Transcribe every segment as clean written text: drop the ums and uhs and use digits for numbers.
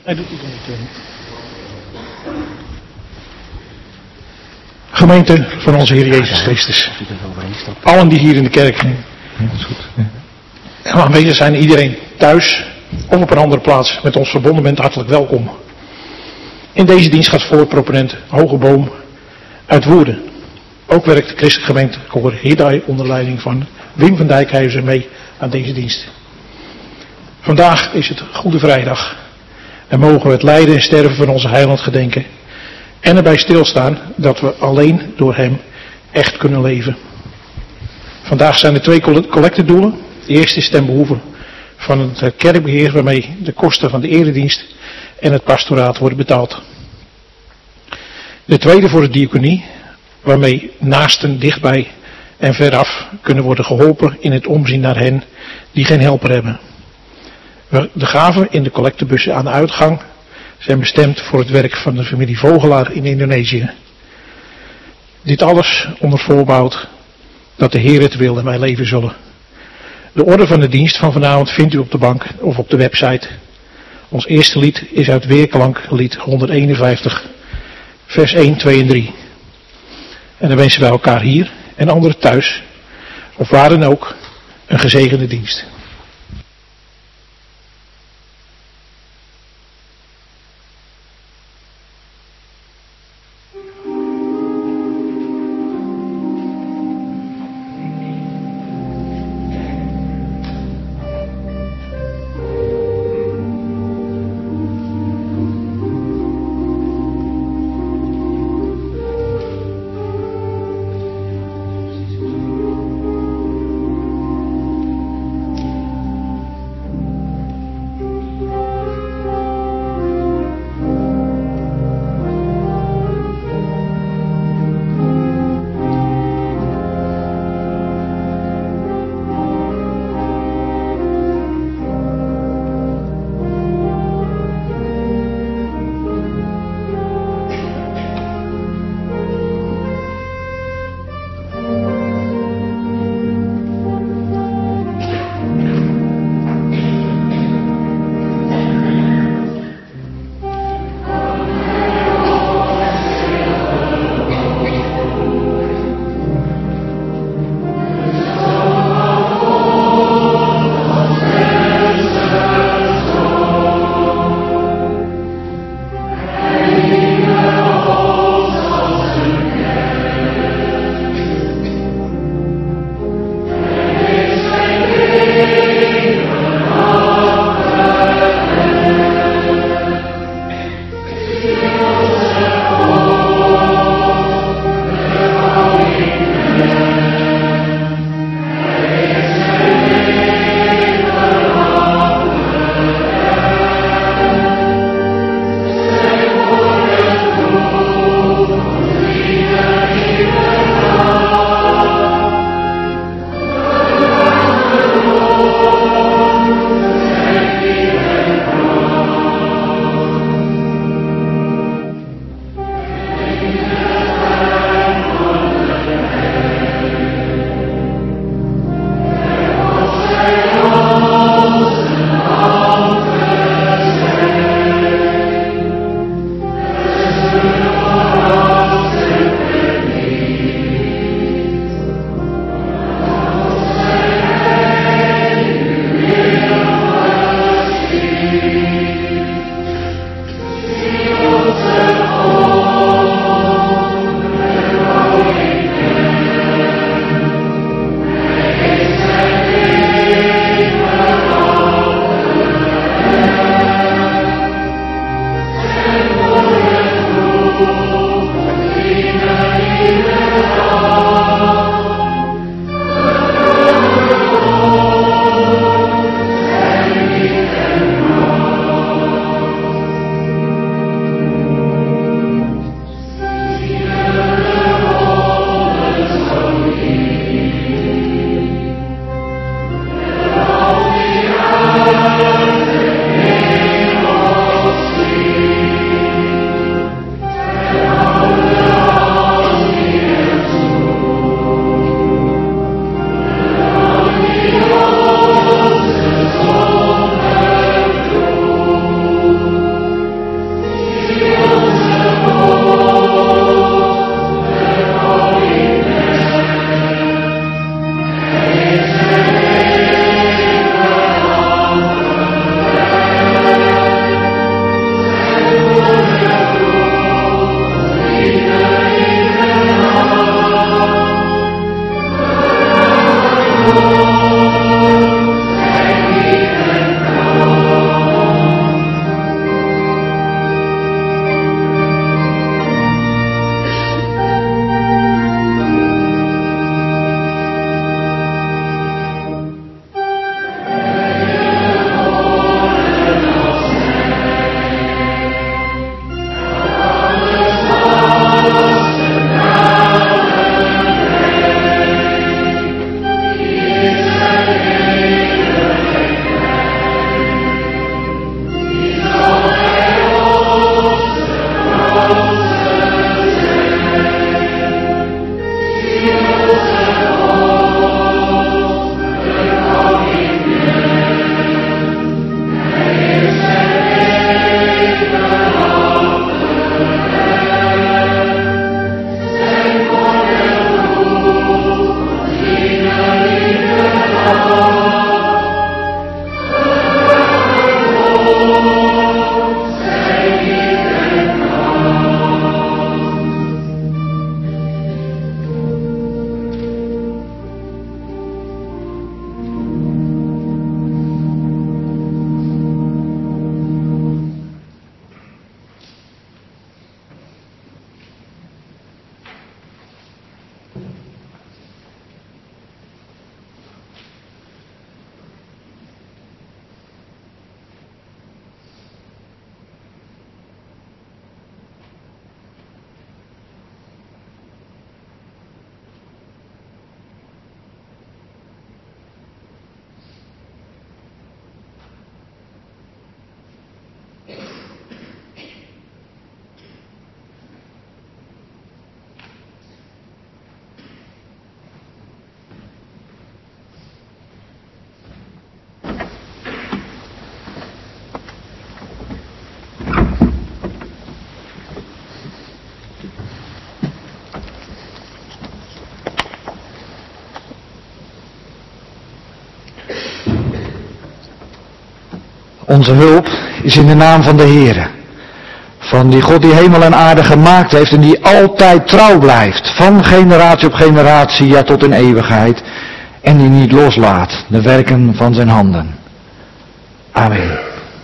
Hij doet het niet. Gemeente van onze Heer Jezus Christus. Allen die hier in de kerk aanwezig zijn, iedereen thuis of op een andere plaats met ons verbonden bent, hartelijk welkom. In deze dienst gaat voor proponent Hogeboom uit Woerden. Ook werkt de christelijke gemeente Koor Hidai onder leiding van Wim van Dijkhuizen mee aan deze dienst. Vandaag is het Goede Vrijdag en mogen we het lijden en sterven van onze heiland gedenken en erbij stilstaan dat we alleen door hem echt kunnen leven. Vandaag zijn er 2 collectedoelen. De eerste is ten behoeve van het kerkbeheer waarmee de kosten van de eredienst en het pastoraat worden betaald. De tweede voor de diaconie, waarmee naasten dichtbij en veraf kunnen worden geholpen in het omzien naar hen die geen helper hebben. De gaven in de collectebussen aan de uitgang zijn bestemd voor het werk van de familie Vogelaar in Indonesië. Dit alles onder voorbehoud dat de Heer het wil en wij leven zullen. De orde van de dienst van vanavond vindt u op de bank of op de website. Ons eerste lied is uit Weerklank, lied 151, vers 1, 2 en 3. En dan wensen wij elkaar hier en anderen thuis, of waar dan ook, een gezegende dienst. Onze hulp is in de naam van de Heere. Van die God die hemel en aarde gemaakt heeft en die altijd trouw blijft. Van generatie op generatie, ja tot in eeuwigheid. En die niet loslaat de werken van zijn handen. Amen.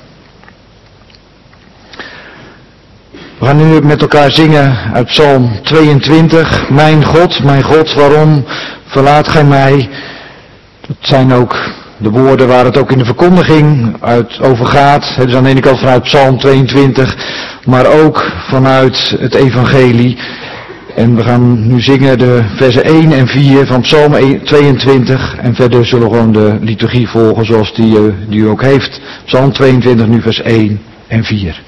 We gaan nu met elkaar zingen uit Psalm 22. Mijn God, waarom verlaat gij mij? Dat zijn ook de woorden waar het ook in de verkondiging over gaat. Het is aan de ene kant vanuit Psalm 22, maar ook vanuit het evangelie. En we gaan nu zingen de versen 1 en 4 van Psalm 22. En verder zullen we gewoon de liturgie volgen zoals die u ook heeft. Psalm 22, nu vers 1 en 4.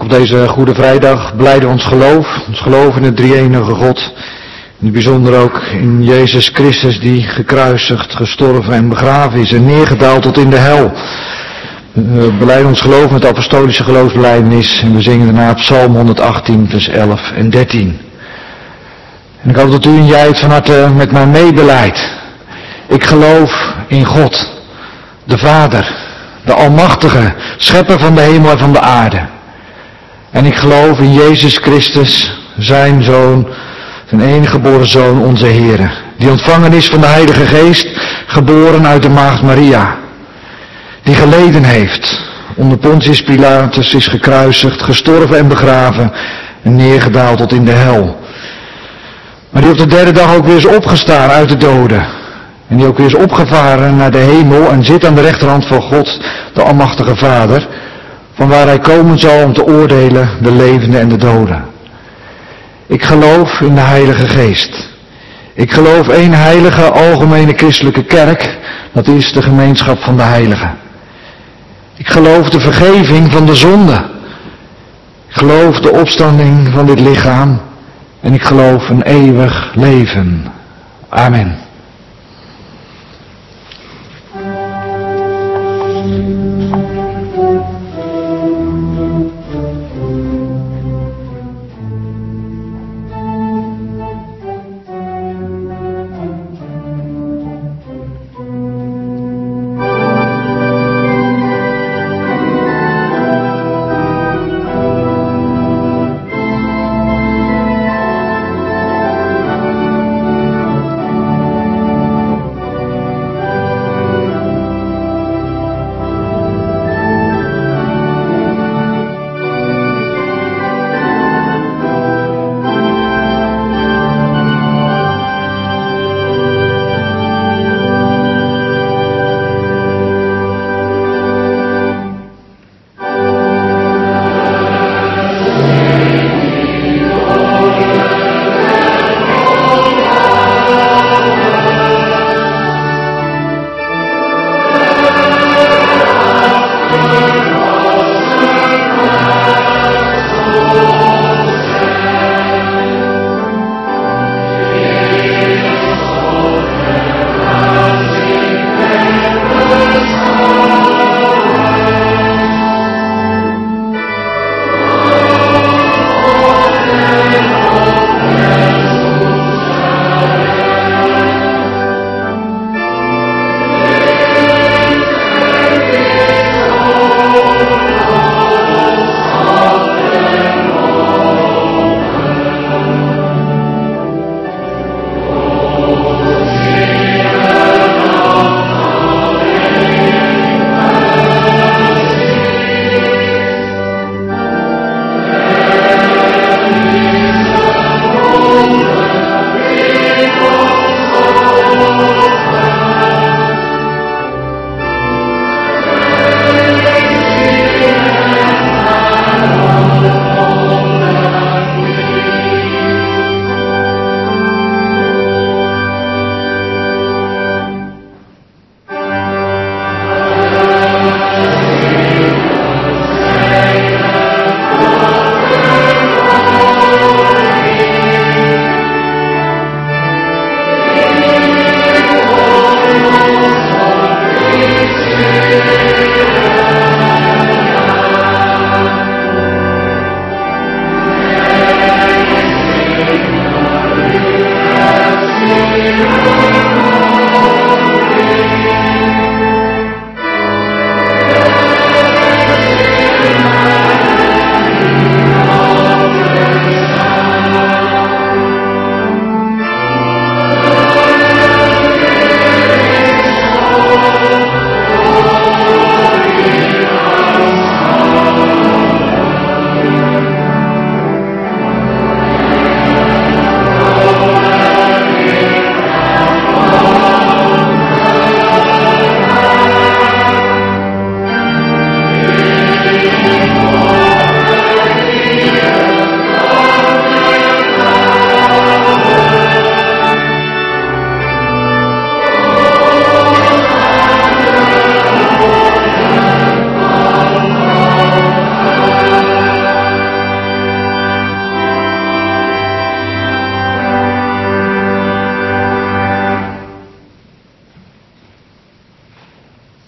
Op deze Goede Vrijdag blijden ons geloof in de drie-enige God. In het bijzonder ook in Jezus Christus die gekruisigd, gestorven en begraven is en neergedaald tot in de hel. We belijden ons geloof met de apostolische geloofsbelijdenis en we zingen daarna Psalm 118 vers 11 en 13. En ik hoop dat u en jij het van harte met mij meebeleidt. Ik geloof in God, de Vader, de Almachtige, schepper van de hemel en van de aarde. En ik geloof in Jezus Christus, zijn Zoon, zijn enige geboren Zoon, onze Heere, die ontvangen is van de Heilige Geest, geboren uit de maagd Maria, die geleden heeft, onder Pontius Pilatus is gekruisigd, gestorven en begraven en neergedaald tot in de hel. Maar die op de derde dag ook weer is opgestaan uit de doden. En die ook weer is opgevaren naar de hemel en zit aan de rechterhand van God, de Almachtige Vader, van waar hij komen zal om te oordelen de levenden en de doden. Ik geloof in de Heilige Geest. Ik geloof één heilige, algemene christelijke kerk, dat is de gemeenschap van de heiligen. Ik geloof de vergeving van de zonde. Ik geloof de opstanding van dit lichaam. En ik geloof een eeuwig leven. Amen.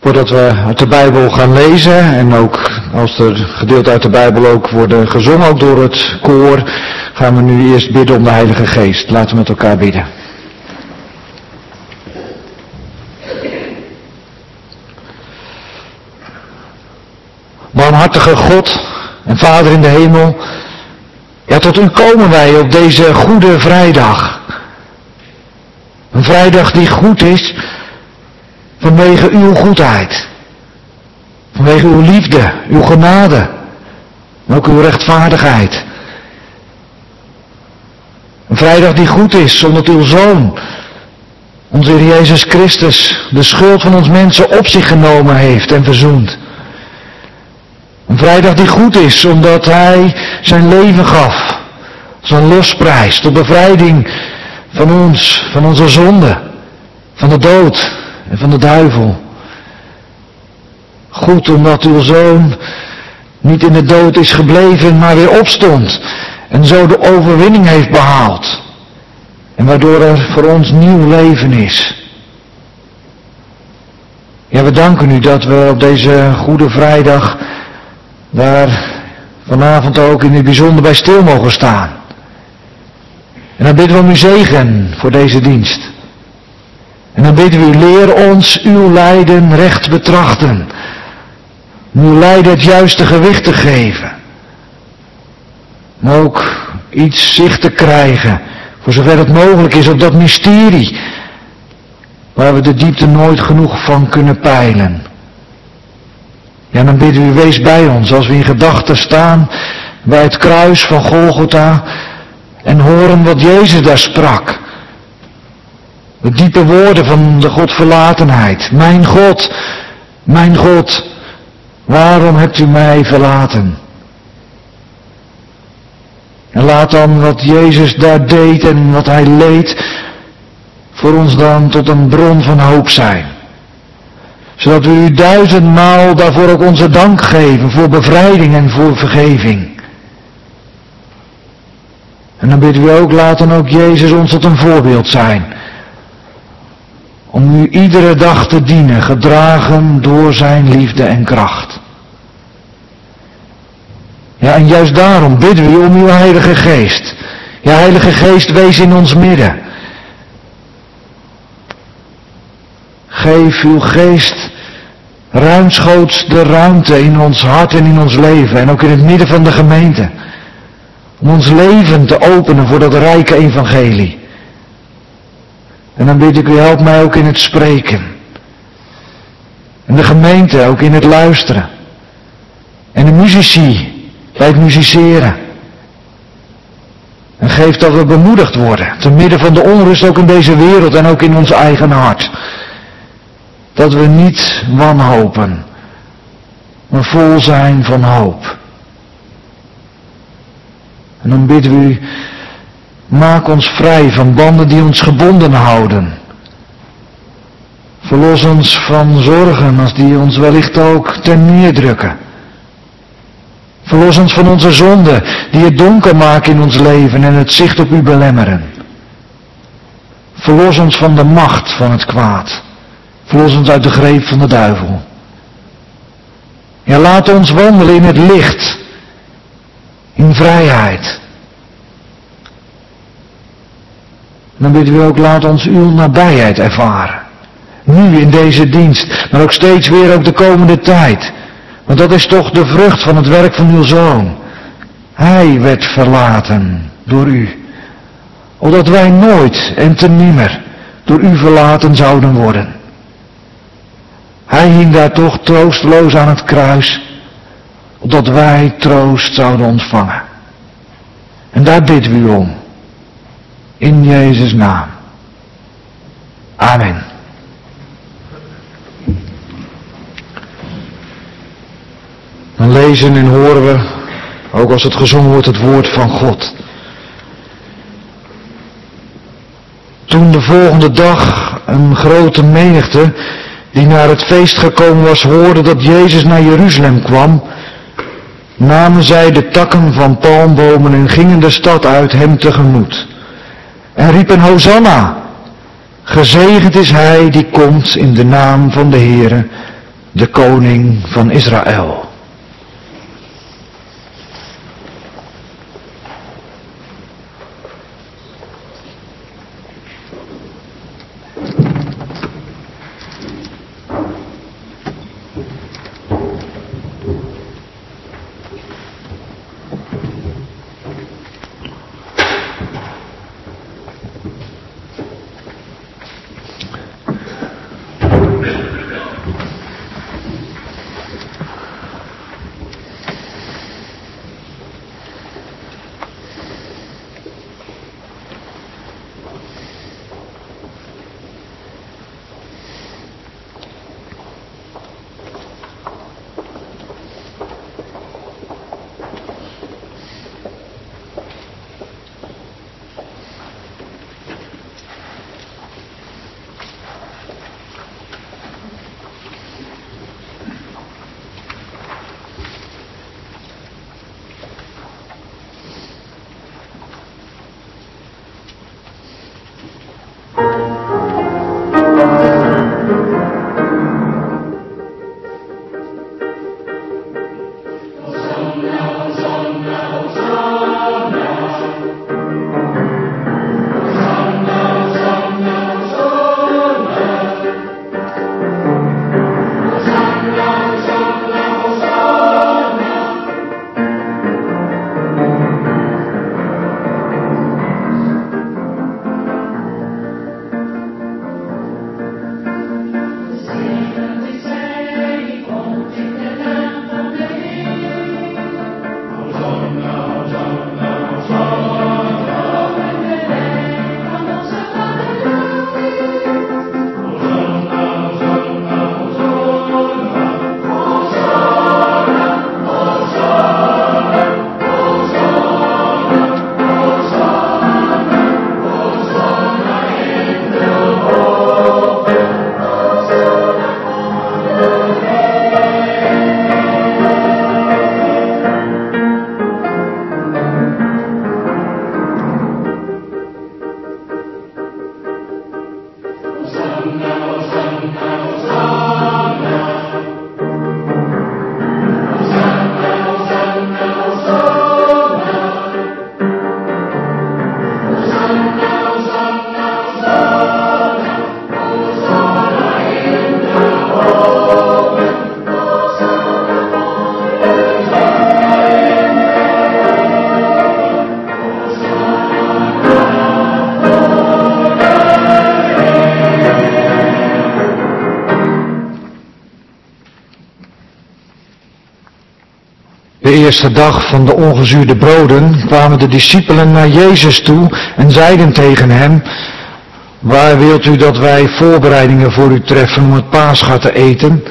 Voordat we uit de Bijbel gaan lezen en ook als er gedeelte uit de Bijbel ook worden gezongen, ook door het koor, gaan we nu eerst bidden om de Heilige Geest. Laten we met elkaar bidden. Barmhartige God en Vader in de hemel, ja, tot u komen wij op deze goede vrijdag. Een vrijdag die goed is vanwege uw goedheid. Vanwege uw liefde, uw genade en ook uw rechtvaardigheid. Een vrijdag die goed is omdat uw Zoon, onze Heer Jezus Christus, de schuld van ons mensen op zich genomen heeft en verzoend. Een vrijdag die goed is omdat Hij zijn leven gaf, zijn losprijs, tot bevrijding van ons, van onze zonde, van de dood en van de duivel. Goed omdat uw Zoon niet in de dood is gebleven, maar weer opstond en zo de overwinning heeft behaald. En waardoor er voor ons nieuw leven is. Ja, we danken u dat we op deze goede vrijdag daar vanavond ook in het bijzonder bij stil mogen staan. En dan bidden we om uw zegen voor deze dienst. En dan bidden we u, leer ons uw lijden recht betrachten. Uw lijden het juiste gewicht te geven. Maar ook iets zicht te krijgen, voor zover het mogelijk is, op dat mysterie, waar we de diepte nooit genoeg van kunnen peilen. Ja, dan bidden we u, wees bij ons als we in gedachten staan bij het kruis van Golgotha en horen wat Jezus daar sprak. De diepe woorden van de Godverlatenheid. Mijn God, waarom hebt u mij verlaten? En laat dan wat Jezus daar deed en wat Hij leed voor ons dan tot een bron van hoop zijn. Zodat we u 1000-maal daarvoor ook onze dank geven, voor bevrijding en voor vergeving. En dan bidden we ook, laat dan ook Jezus ons tot een voorbeeld zijn. Om u iedere dag te dienen, gedragen door zijn liefde en kracht. Ja, en juist daarom bidden we u om uw Heilige Geest. Ja, Heilige Geest, wees in ons midden. Geef uw Geest ruimschoots de ruimte in ons hart en in ons leven. En ook in het midden van de gemeente. Om ons leven te openen voor dat rijke evangelie. En dan bid ik u, help mij ook in het spreken. En de gemeente ook in het luisteren. En de muzici bij het musiceren. En geef dat we bemoedigd worden, te midden van de onrust ook in deze wereld en ook in ons eigen hart. Dat we niet wanhopen, maar vol zijn van hoop. En dan bidden we u, maak ons vrij van banden die ons gebonden houden. Verlos ons van zorgen als die ons wellicht ook ten neerdrukken. Verlos ons van onze zonden die het donker maken in ons leven en het zicht op u belemmeren. Verlos ons van de macht van het kwaad. Verlos ons uit de greep van de duivel. Ja, laat ons wandelen in het licht. In vrijheid. Dan bidden we ook, laat ons uw nabijheid ervaren. Nu in deze dienst, maar ook steeds weer ook de komende tijd. Want dat is toch de vrucht van het werk van uw Zoon. Hij werd verlaten door u. Opdat wij nooit en te nimmer door u verlaten zouden worden. Hij hing daar toch troosteloos aan het kruis. Opdat wij troost zouden ontvangen. En daar bidden we u om. In Jezus' naam. Amen. Dan lezen en horen we, ook als het gezongen wordt, het woord van God. Toen de volgende dag een grote menigte die naar het feest gekomen was, hoorde dat Jezus naar Jeruzalem kwam, namen zij de takken van palmbomen en gingen de stad uit hem tegemoet. En riepen Hosanna, gezegend is hij die komt in de naam van de Heere, de koning van Israël. De eerste dag van de ongezuurde broden kwamen de discipelen naar Jezus toe en zeiden tegen hem: waar wilt u dat wij voorbereidingen voor u treffen om het Pascha te eten?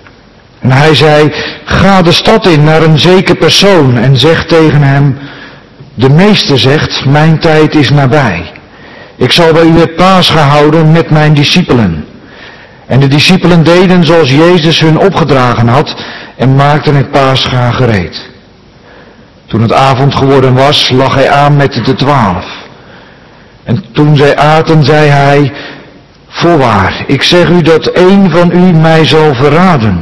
En hij zei: ga de stad in naar een zeker persoon en zeg tegen hem: de meester zegt, mijn tijd is nabij. Ik zal bij u het Pascha houden met mijn discipelen. En de discipelen deden zoals Jezus hun opgedragen had en maakten het Pascha gereed. Toen het avond geworden was, lag hij aan met de 12. En toen zij aten, zei hij: voorwaar, ik zeg u dat één van u mij zal verraden.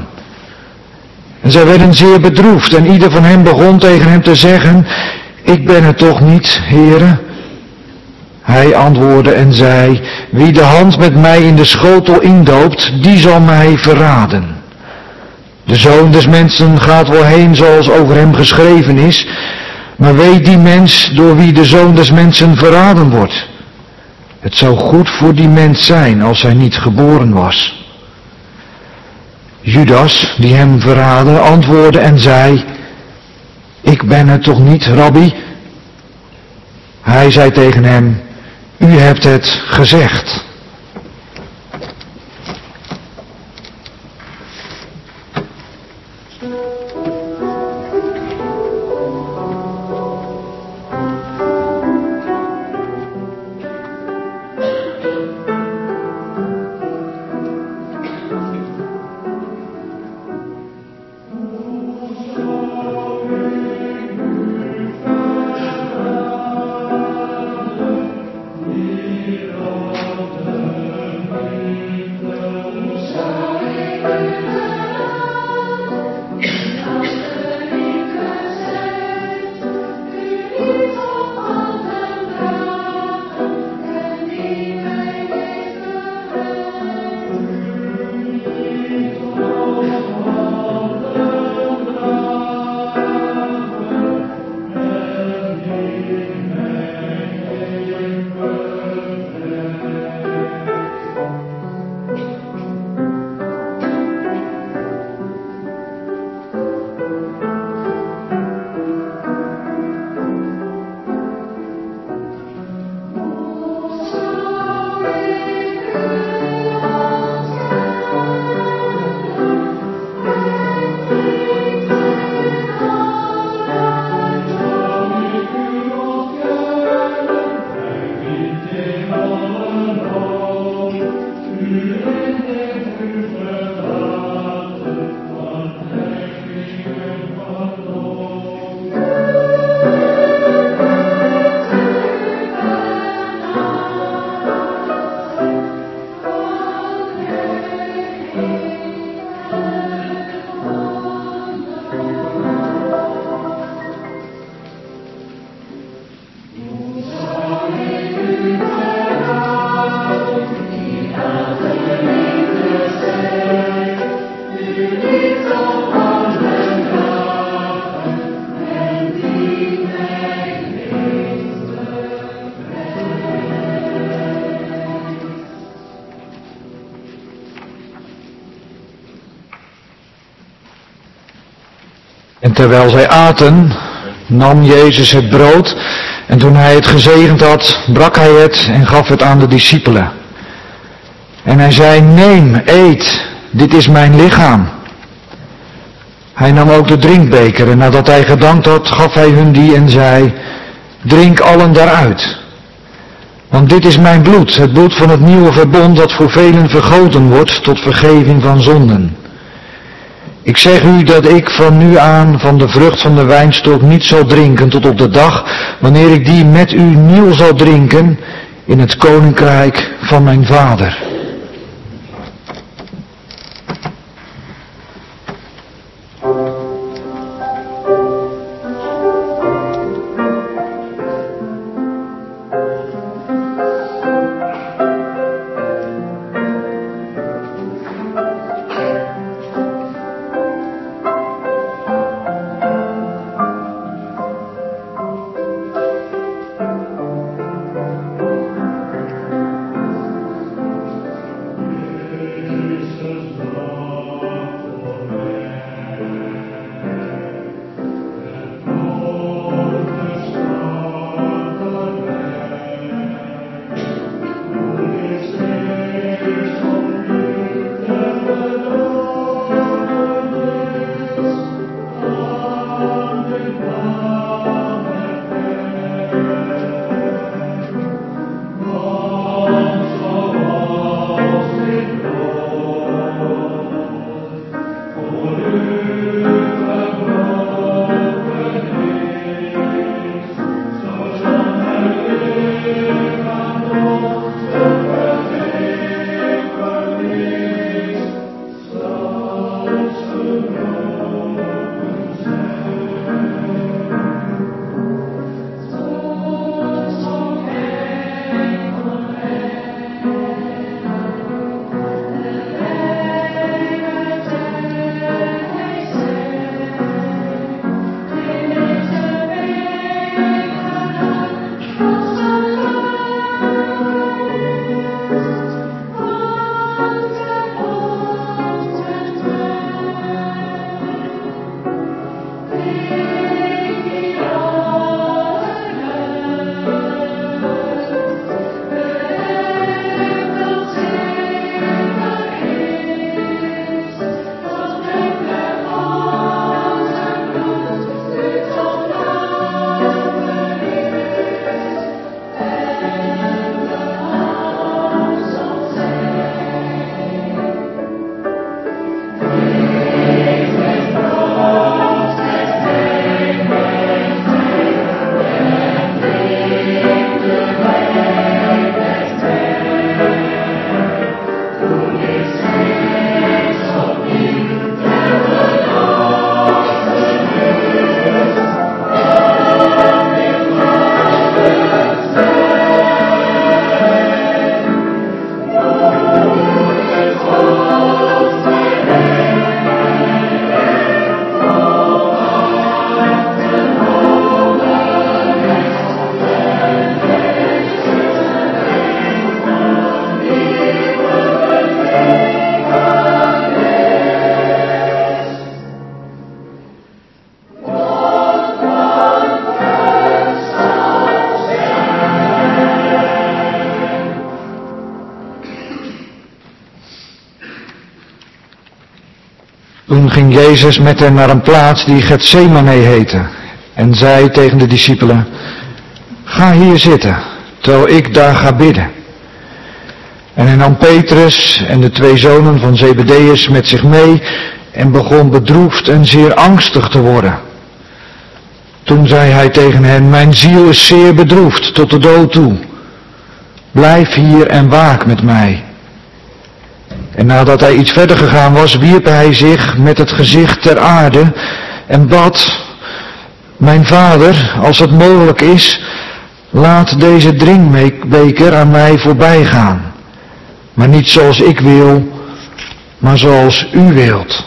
En zij werden zeer bedroefd en ieder van hen begon tegen hem te zeggen: ik ben het toch niet, Heere? Hij antwoordde en zei: wie de hand met mij in de schotel indoopt, die zal mij verraden. De Zoon des Mensen gaat wel heen zoals over hem geschreven is, maar weet die mens door wie de Zoon des Mensen verraden wordt. Het zou goed voor die mens zijn als hij niet geboren was. Judas, die hem verraadde, antwoordde en zei: ik ben het toch niet, Rabbi? Hij zei tegen hem: u hebt het gezegd. En terwijl zij aten, nam Jezus het brood en toen hij het gezegend had, brak hij het en gaf het aan de discipelen. En hij zei, neem, eet, dit is mijn lichaam. Hij nam ook de drinkbeker en nadat hij gedankt had, gaf hij hun die en zei, drink allen daaruit. Want dit is mijn bloed, het bloed van het nieuwe verbond dat voor velen vergoten wordt tot vergeving van zonden. Ik zeg u dat ik van nu aan van de vrucht van de wijnstok niet zal drinken tot op de dag wanneer ik die met u nieuw zal drinken in het koninkrijk van mijn Vader. Toen ging Jezus met hen naar een plaats die Getsemane heette en zei tegen de discipelen, ga hier zitten, terwijl ik daar ga bidden. En hij nam Petrus en de 2 zonen van Zebedeus met zich mee en begon bedroefd en zeer angstig te worden. Toen zei hij tegen hen, mijn ziel is zeer bedroefd tot de dood toe. Blijf hier en waak met mij. En nadat hij iets verder gegaan was, wierp hij zich met het gezicht ter aarde en bad, mijn Vader, als het mogelijk is, laat deze drinkbeker aan mij voorbij gaan. Maar niet zoals ik wil, maar zoals u wilt.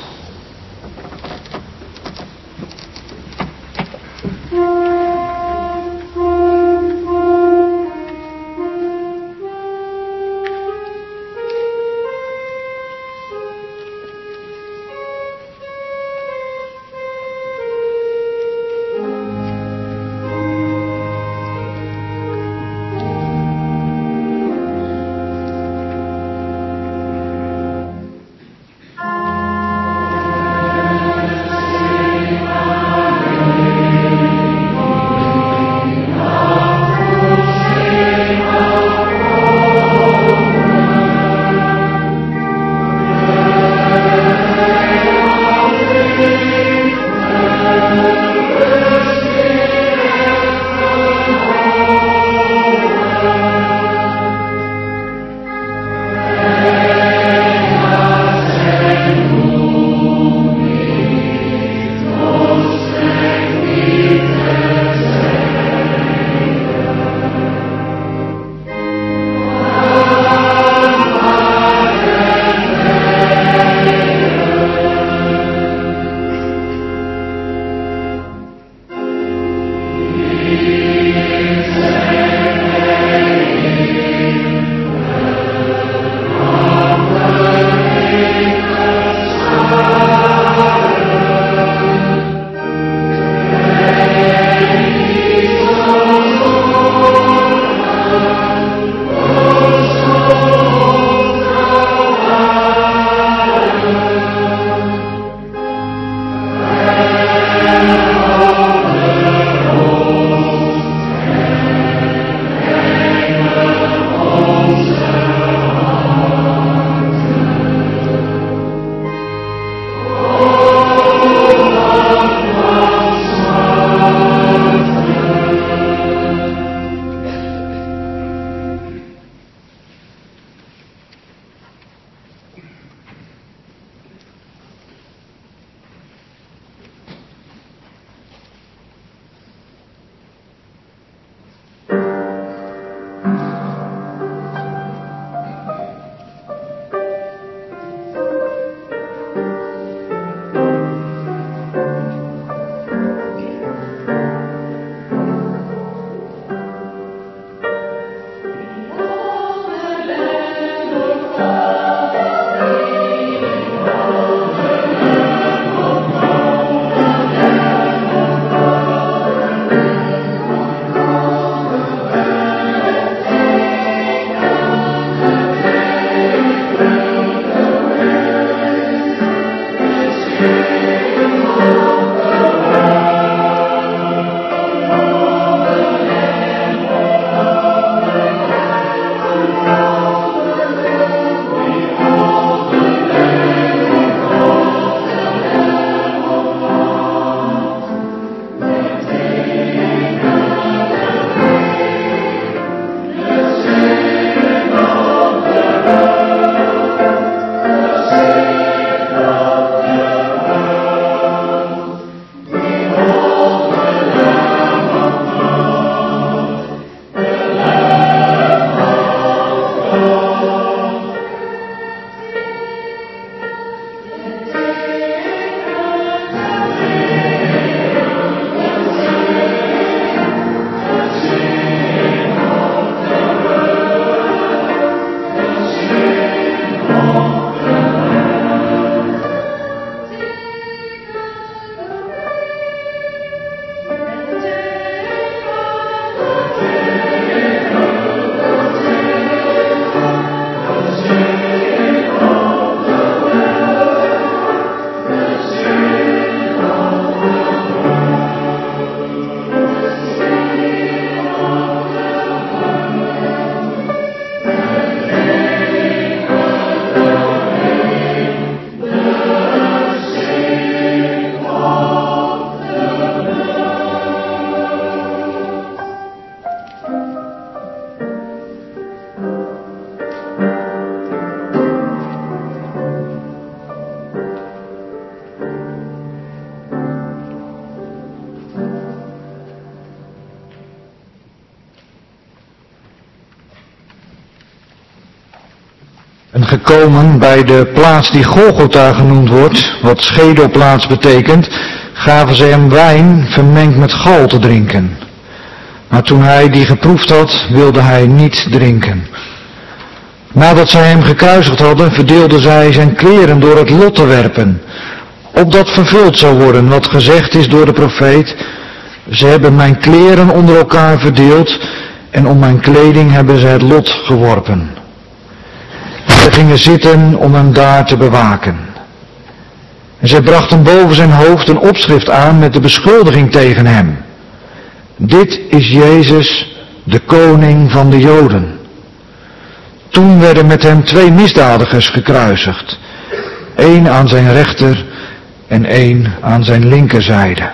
gekomen bij de plaats die Golgotha genoemd wordt, wat schedelplaats betekent, gaven ze hem wijn vermengd met gal te drinken. Maar toen hij die geproefd had, wilde hij niet drinken. Nadat zij hem gekruisigd hadden, verdeelden zij zijn kleren door het lot te werpen, opdat vervuld zou worden wat gezegd is door de profeet: ze hebben mijn kleren onder elkaar verdeeld en om mijn kleding hebben ze het lot geworpen. Ze gingen zitten om hem daar te bewaken. En zij brachten boven zijn hoofd een opschrift aan met de beschuldiging tegen hem: dit is Jezus, de koning van de Joden. Toen werden met hem 2 misdadigers gekruisigd, 1 aan zijn rechter en 1 aan zijn linkerzijde.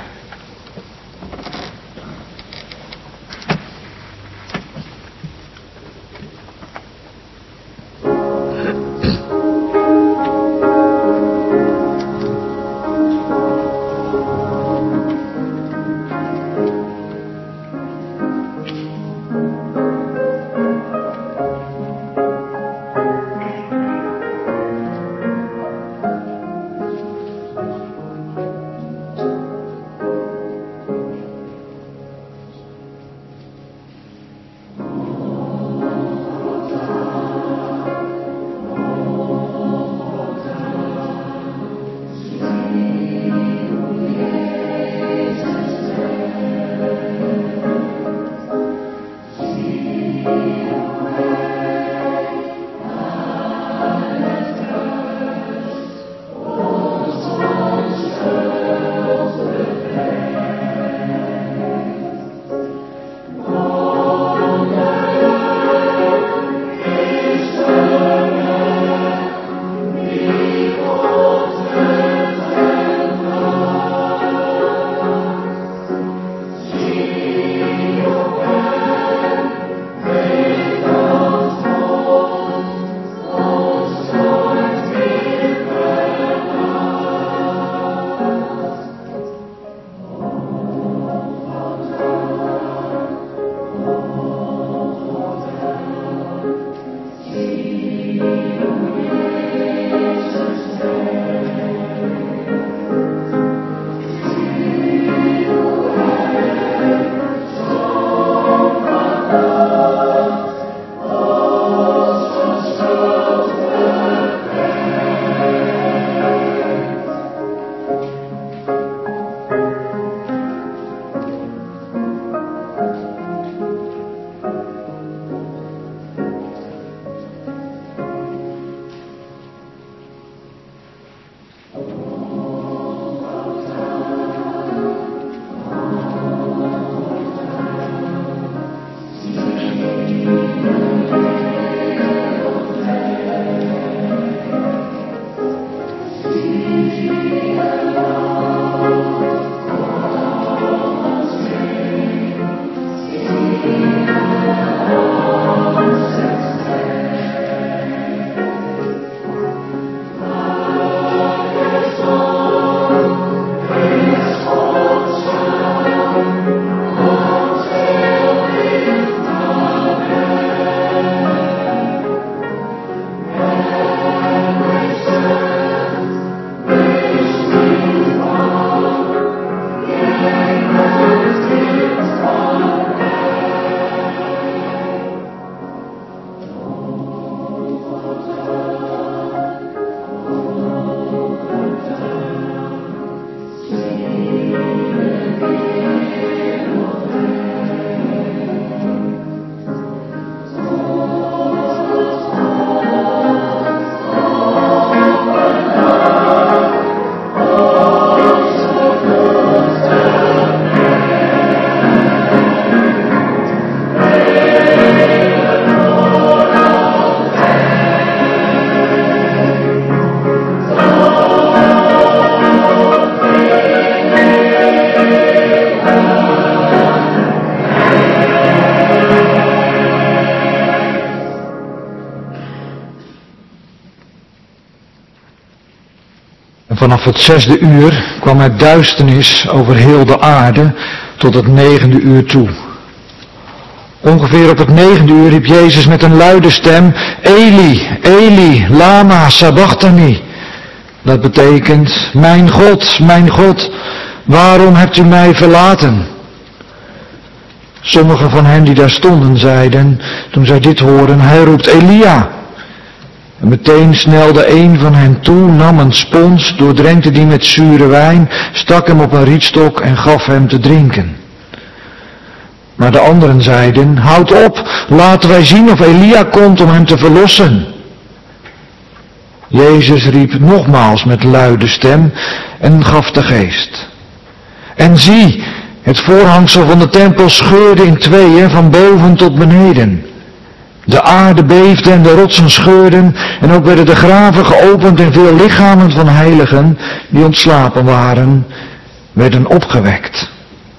Vanaf het 6e uur kwam er duisternis over heel de aarde tot het 9e uur toe. Ongeveer op het 9e uur riep Jezus met een luide stem, Eli, Eli, lama sabachthani. Dat betekent, mijn God, waarom hebt u mij verlaten? Sommigen van hen die daar stonden zeiden, toen zij dit hoorden, hij roept Elia. En meteen snelde een van hen toe, nam een spons, doordrenkte die met zure wijn, stak hem op een rietstok en gaf hem te drinken. Maar de anderen zeiden, houd op, laten wij zien of Elia komt om hem te verlossen. Jezus riep nogmaals met luide stem en gaf de geest. En zie, het voorhangsel van de tempel scheurde in tweeën van boven tot beneden. De aarde beefde en de rotsen scheurden en ook werden de graven geopend en veel lichamen van heiligen die ontslapen waren, werden opgewekt.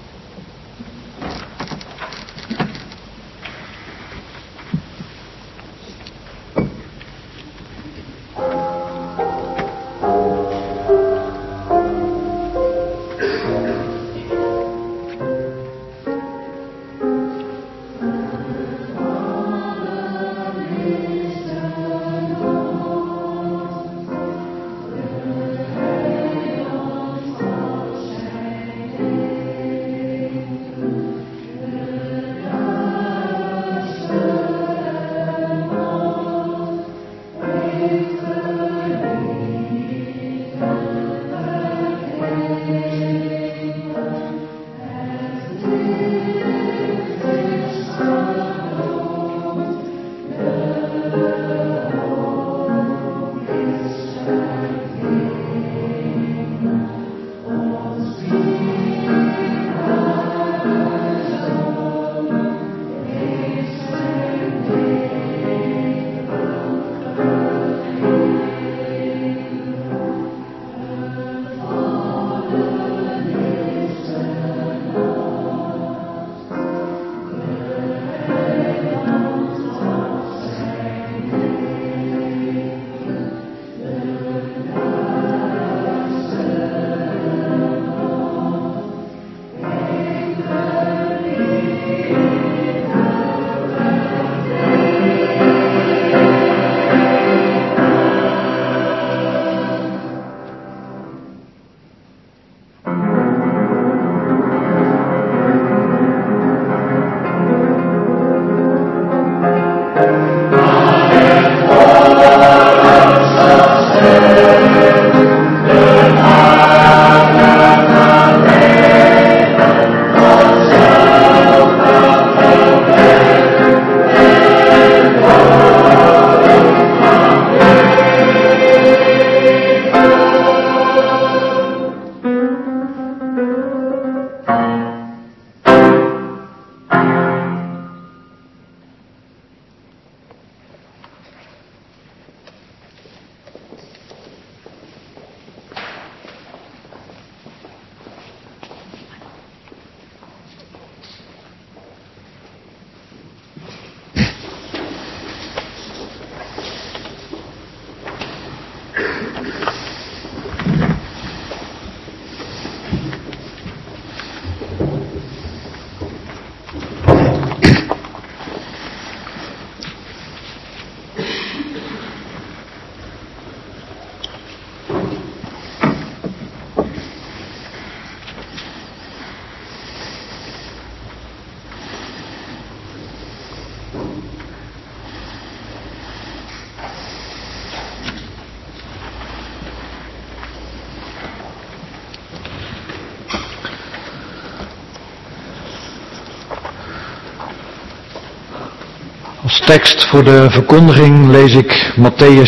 Als tekst voor de verkondiging lees ik Mattheüs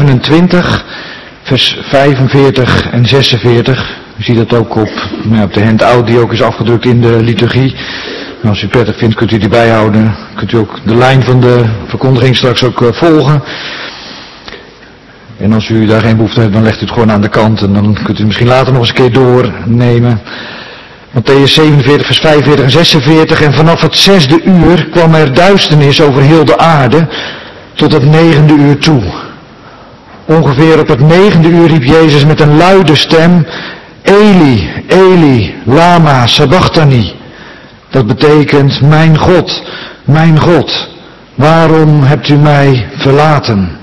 27, vers 45 en 46. U ziet dat ook op de handout die ook is afgedrukt in de liturgie. En als u prettig vindt kunt u die bijhouden. Kunt u ook de lijn van de verkondiging straks ook volgen. En als u daar geen behoefte hebt, dan legt u het gewoon aan de kant. En dan kunt u het misschien later nog eens een keer doornemen. Mattheüs 47, vers 45 en 46. En vanaf het 6e uur kwam er duisternis over heel de aarde tot het 9e uur toe. Ongeveer op het 9e uur riep Jezus met een luide stem, Eli, Eli, lama sabachthani. Dat betekent, mijn mijn God, waarom hebt u mij verlaten?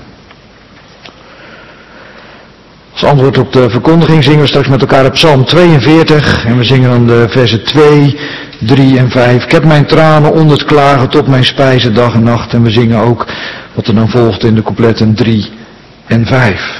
Als antwoord op de verkondiging zingen we straks met elkaar op Psalm 42 en we zingen dan de versen 2, 3 en 5. Ik heb mijn tranen onder het klagen tot mijn spijzen dag en nacht. En we zingen ook wat er dan volgt in de coupletten 3 en 5.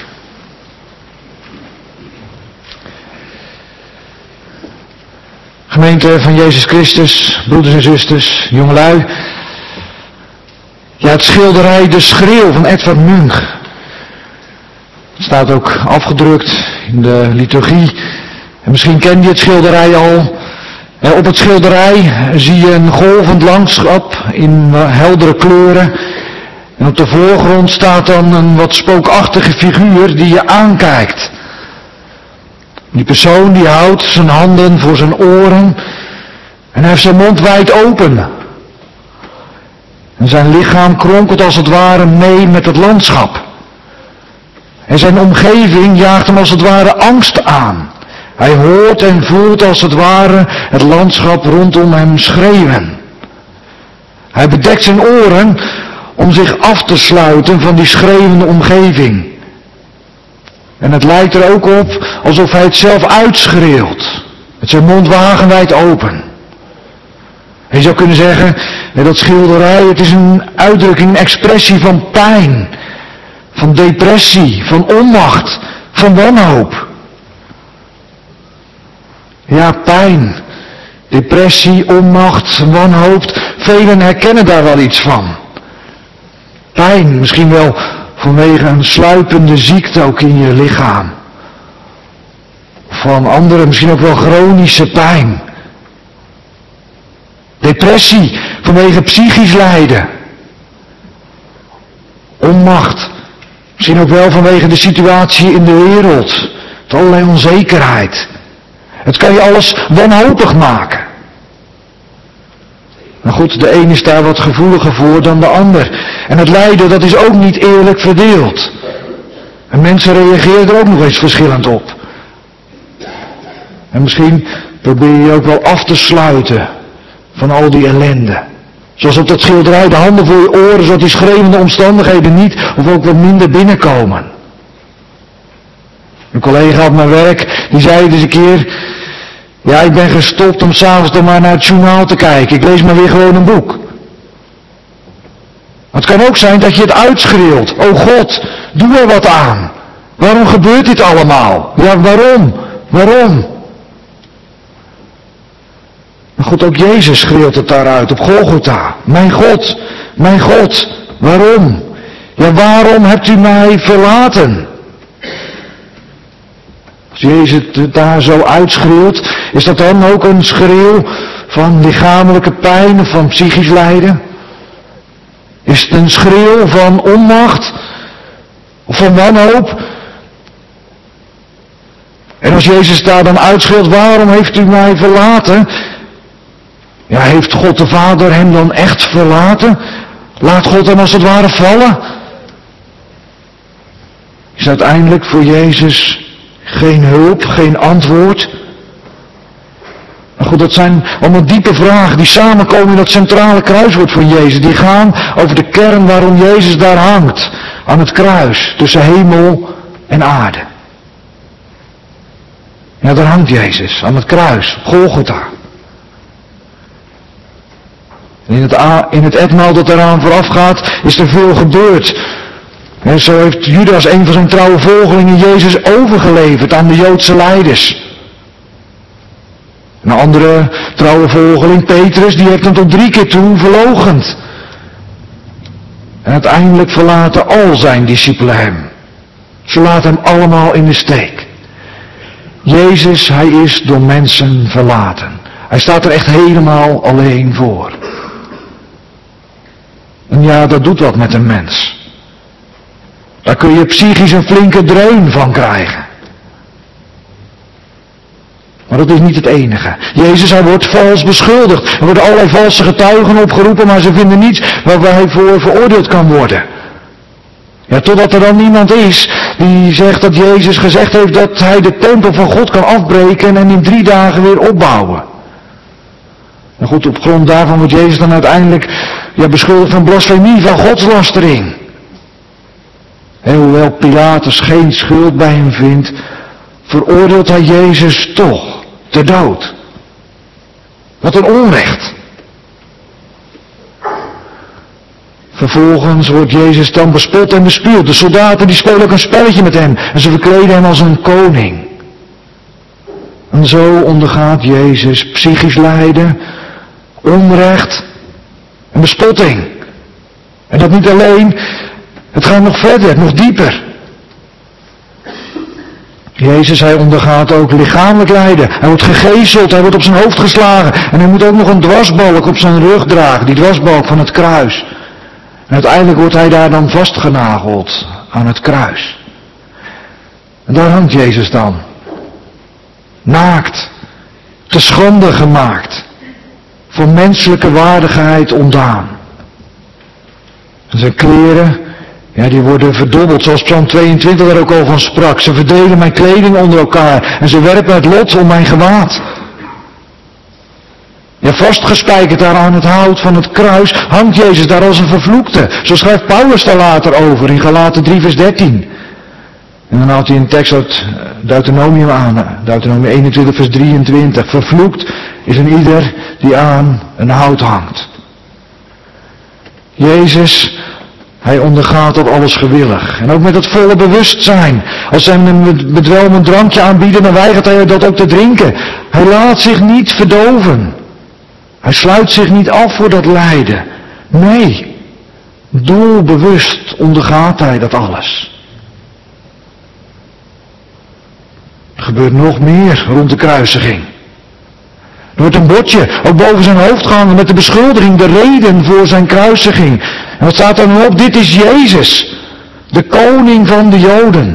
Gemeente van Jezus Christus, broeders en zusters, jongelui. Ja, het schilderij De Schreeuw van Edvard Munch. Het staat ook afgedrukt in de liturgie. En misschien ken je het schilderij al. Op het schilderij zie je een golvend landschap in heldere kleuren. En op de voorgrond staat dan een wat spookachtige figuur die je aankijkt. Die persoon die houdt zijn handen voor zijn oren en hij heeft zijn mond wijd open. En zijn lichaam kronkelt als het ware mee met het landschap. En zijn omgeving jaagt hem als het ware angst aan. Hij hoort en voelt als het ware het landschap rondom hem schreeuwen. Hij bedekt zijn oren om zich af te sluiten van die schreeuwende omgeving. En het lijkt er ook op alsof hij het zelf uitschreeuwt. Met zijn mond wagenwijd open. En je zou kunnen zeggen, dat schilderij, het is een uitdrukking, een expressie van pijn. Van depressie, van onmacht, van wanhoop. Ja, pijn, depressie, onmacht, wanhoop. Velen herkennen daar wel iets van. Pijn, misschien wel vanwege een sluipende ziekte ook in je lichaam. Van anderen misschien ook wel chronische pijn. Depressie vanwege psychisch lijden. Onmacht. Misschien ook wel vanwege de situatie in de wereld. Met allerlei onzekerheid. Het kan je alles wanhopig maken. Maar goed, de een is daar wat gevoeliger voor dan de ander. En het lijden, dat is ook niet eerlijk verdeeld. En mensen reageren er ook nog eens verschillend op. En misschien probeer je ook wel af te sluiten van al die ellende. Zoals op dat schilderij, de handen voor je oren, zodat die schreeuwende omstandigheden niet of ook wat minder binnenkomen. Een collega op mijn werk, die zei dus een keer: ja, ik ben gestopt om s'avonds dan maar naar het journaal te kijken. Ik lees maar weer gewoon een boek. Het kan ook zijn dat je het uitschreeuwt. O God, doe er wat aan. Waarom gebeurt dit allemaal? Ja, waarom? Waarom? Maar goed, ook Jezus schreeuwt het daaruit op Golgotha. Mijn God, waarom? Ja, waarom hebt u mij verlaten? Als Jezus het daar zo uitschreeuwt, is dat dan ook een schreeuw van lichamelijke pijn of van psychisch lijden? Is het een schreeuw van onmacht of van wanhoop? En als Jezus daar dan uitschreeuwt, waarom heeft u mij verlaten? Ja, heeft God de Vader hem dan echt verlaten? Laat God hem als het ware vallen? Is uiteindelijk voor Jezus geen hulp, geen antwoord? Maar goed, dat zijn allemaal diepe vragen die samenkomen in dat centrale kruiswoord van Jezus. Die gaan over de kern waarom Jezus daar hangt. Aan het kruis, tussen hemel en aarde. Ja, daar hangt Jezus, aan het kruis, op Golgotha. En in het etmaal dat eraan vooraf gaat, is er veel gebeurd. En zo heeft Judas, een van zijn trouwe volgelingen, Jezus overgeleverd aan de Joodse leiders. Een andere trouwe volgeling, Petrus, die heeft hem tot 3 keer toe verloochend. En uiteindelijk verlaten al zijn discipelen hem. Ze laten hem allemaal in de steek. Jezus, hij is door mensen verlaten. Hij staat er echt helemaal alleen voor. En ja, dat doet wat met een mens. Daar kun je psychisch een flinke dreun van krijgen. Maar dat is niet het enige. Jezus, hij wordt vals beschuldigd. Er worden allerlei valse getuigen opgeroepen, maar ze vinden niets waar hij voor veroordeeld kan worden. Ja, totdat er dan iemand is die zegt dat Jezus gezegd heeft dat hij de tempel van God kan afbreken en in 3 dagen weer opbouwen. En goed, op grond daarvan wordt Jezus dan uiteindelijk beschuldigd van blasfemie, van godslastering. En hoewel Pilatus geen schuld bij hem vindt, veroordeelt hij Jezus toch ter dood. Wat een onrecht. Vervolgens wordt Jezus dan bespot en bespuwd. De soldaten die spelen ook een spelletje met hem en ze verkleden hem als een koning. En zo ondergaat Jezus psychisch lijden, onrecht en bespotting. En dat niet alleen, het gaat nog verder, nog dieper. Jezus, hij ondergaat ook lichamelijk lijden. Hij wordt gegezeld, hij wordt op zijn hoofd geslagen. En hij moet ook nog een dwarsbalk op zijn rug dragen, die dwarsbalk van het kruis. En uiteindelijk wordt hij daar dan vastgenageld aan het kruis. En daar hangt Jezus dan. Naakt, te schande gemaakt, voor menselijke waardigheid ontdaan. En zijn kleren, die worden verdobbeld, zoals Psalm 22 er ook al van sprak. Ze verdelen mijn kleding onder elkaar en ze werpen het lot om mijn gewaad. Ja, vastgespijkerd daar aan het hout van het kruis hangt Jezus daar als een vervloekte. Zo schrijft Paulus daar later over in Galaten 3 vers 13. En dan haalt hij een tekst uit Deuteronomium aan, Deuteronomium 21 vers 23. Vervloekt is een ieder die aan een hout hangt. Jezus, hij ondergaat dat alles gewillig. En ook met het volle bewustzijn. Als ze hem een bedwelmend drankje aanbieden, dan weigert hij dat ook te drinken. Hij laat zich niet verdoven. Hij sluit zich niet af voor dat lijden. Nee, doelbewust ondergaat hij dat alles. Er gebeurt nog meer rond de kruisiging. Er wordt een bordje ook boven zijn hoofd gehangen met de beschuldiging, de reden voor zijn kruisiging. En wat staat er dan op? Dit is Jezus, de koning van de Joden.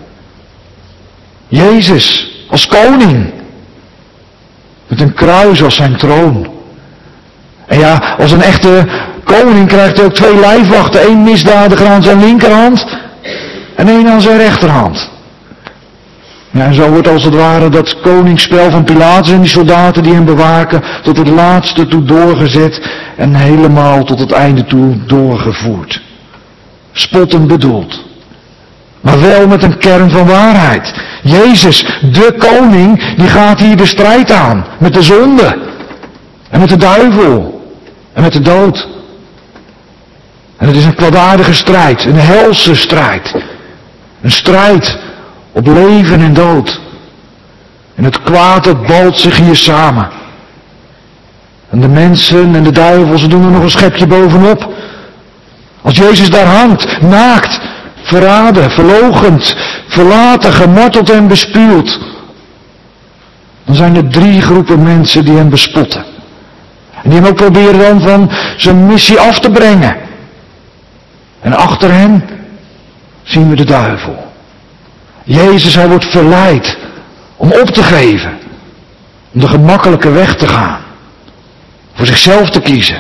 Jezus als koning. Met een kruis als zijn troon. En ja, als een echte koning krijgt hij ook 2 lijfwachten. 1 misdadiger aan zijn linkerhand en 1 aan zijn rechterhand. Ja, en zo wordt als het ware dat koningsspel van Pilatus en die soldaten die hem bewaken tot het laatste toe doorgezet en helemaal tot het einde toe doorgevoerd. Spottend bedoeld. Maar wel met een kern van waarheid. Jezus, de koning, die gaat hier de strijd aan. Met de zonde. En met de duivel. En met de dood. En het is een kwaadaardige strijd. Een helse strijd. Een strijd op leven en dood. En het kwaad, het balt zich hier samen. En de mensen en de duivel, ze doen er nog een schepje bovenop. Als Jezus daar hangt, naakt, verraden, verloochend, verlaten, gemarteld en bespuwd. Dan zijn er 3 groepen mensen die hem bespotten. En die hem ook proberen dan van zijn missie af te brengen. En achter hen zien we de duivel. Jezus, hij wordt verleid om op te geven. Om de gemakkelijke weg te gaan. Voor zichzelf te kiezen.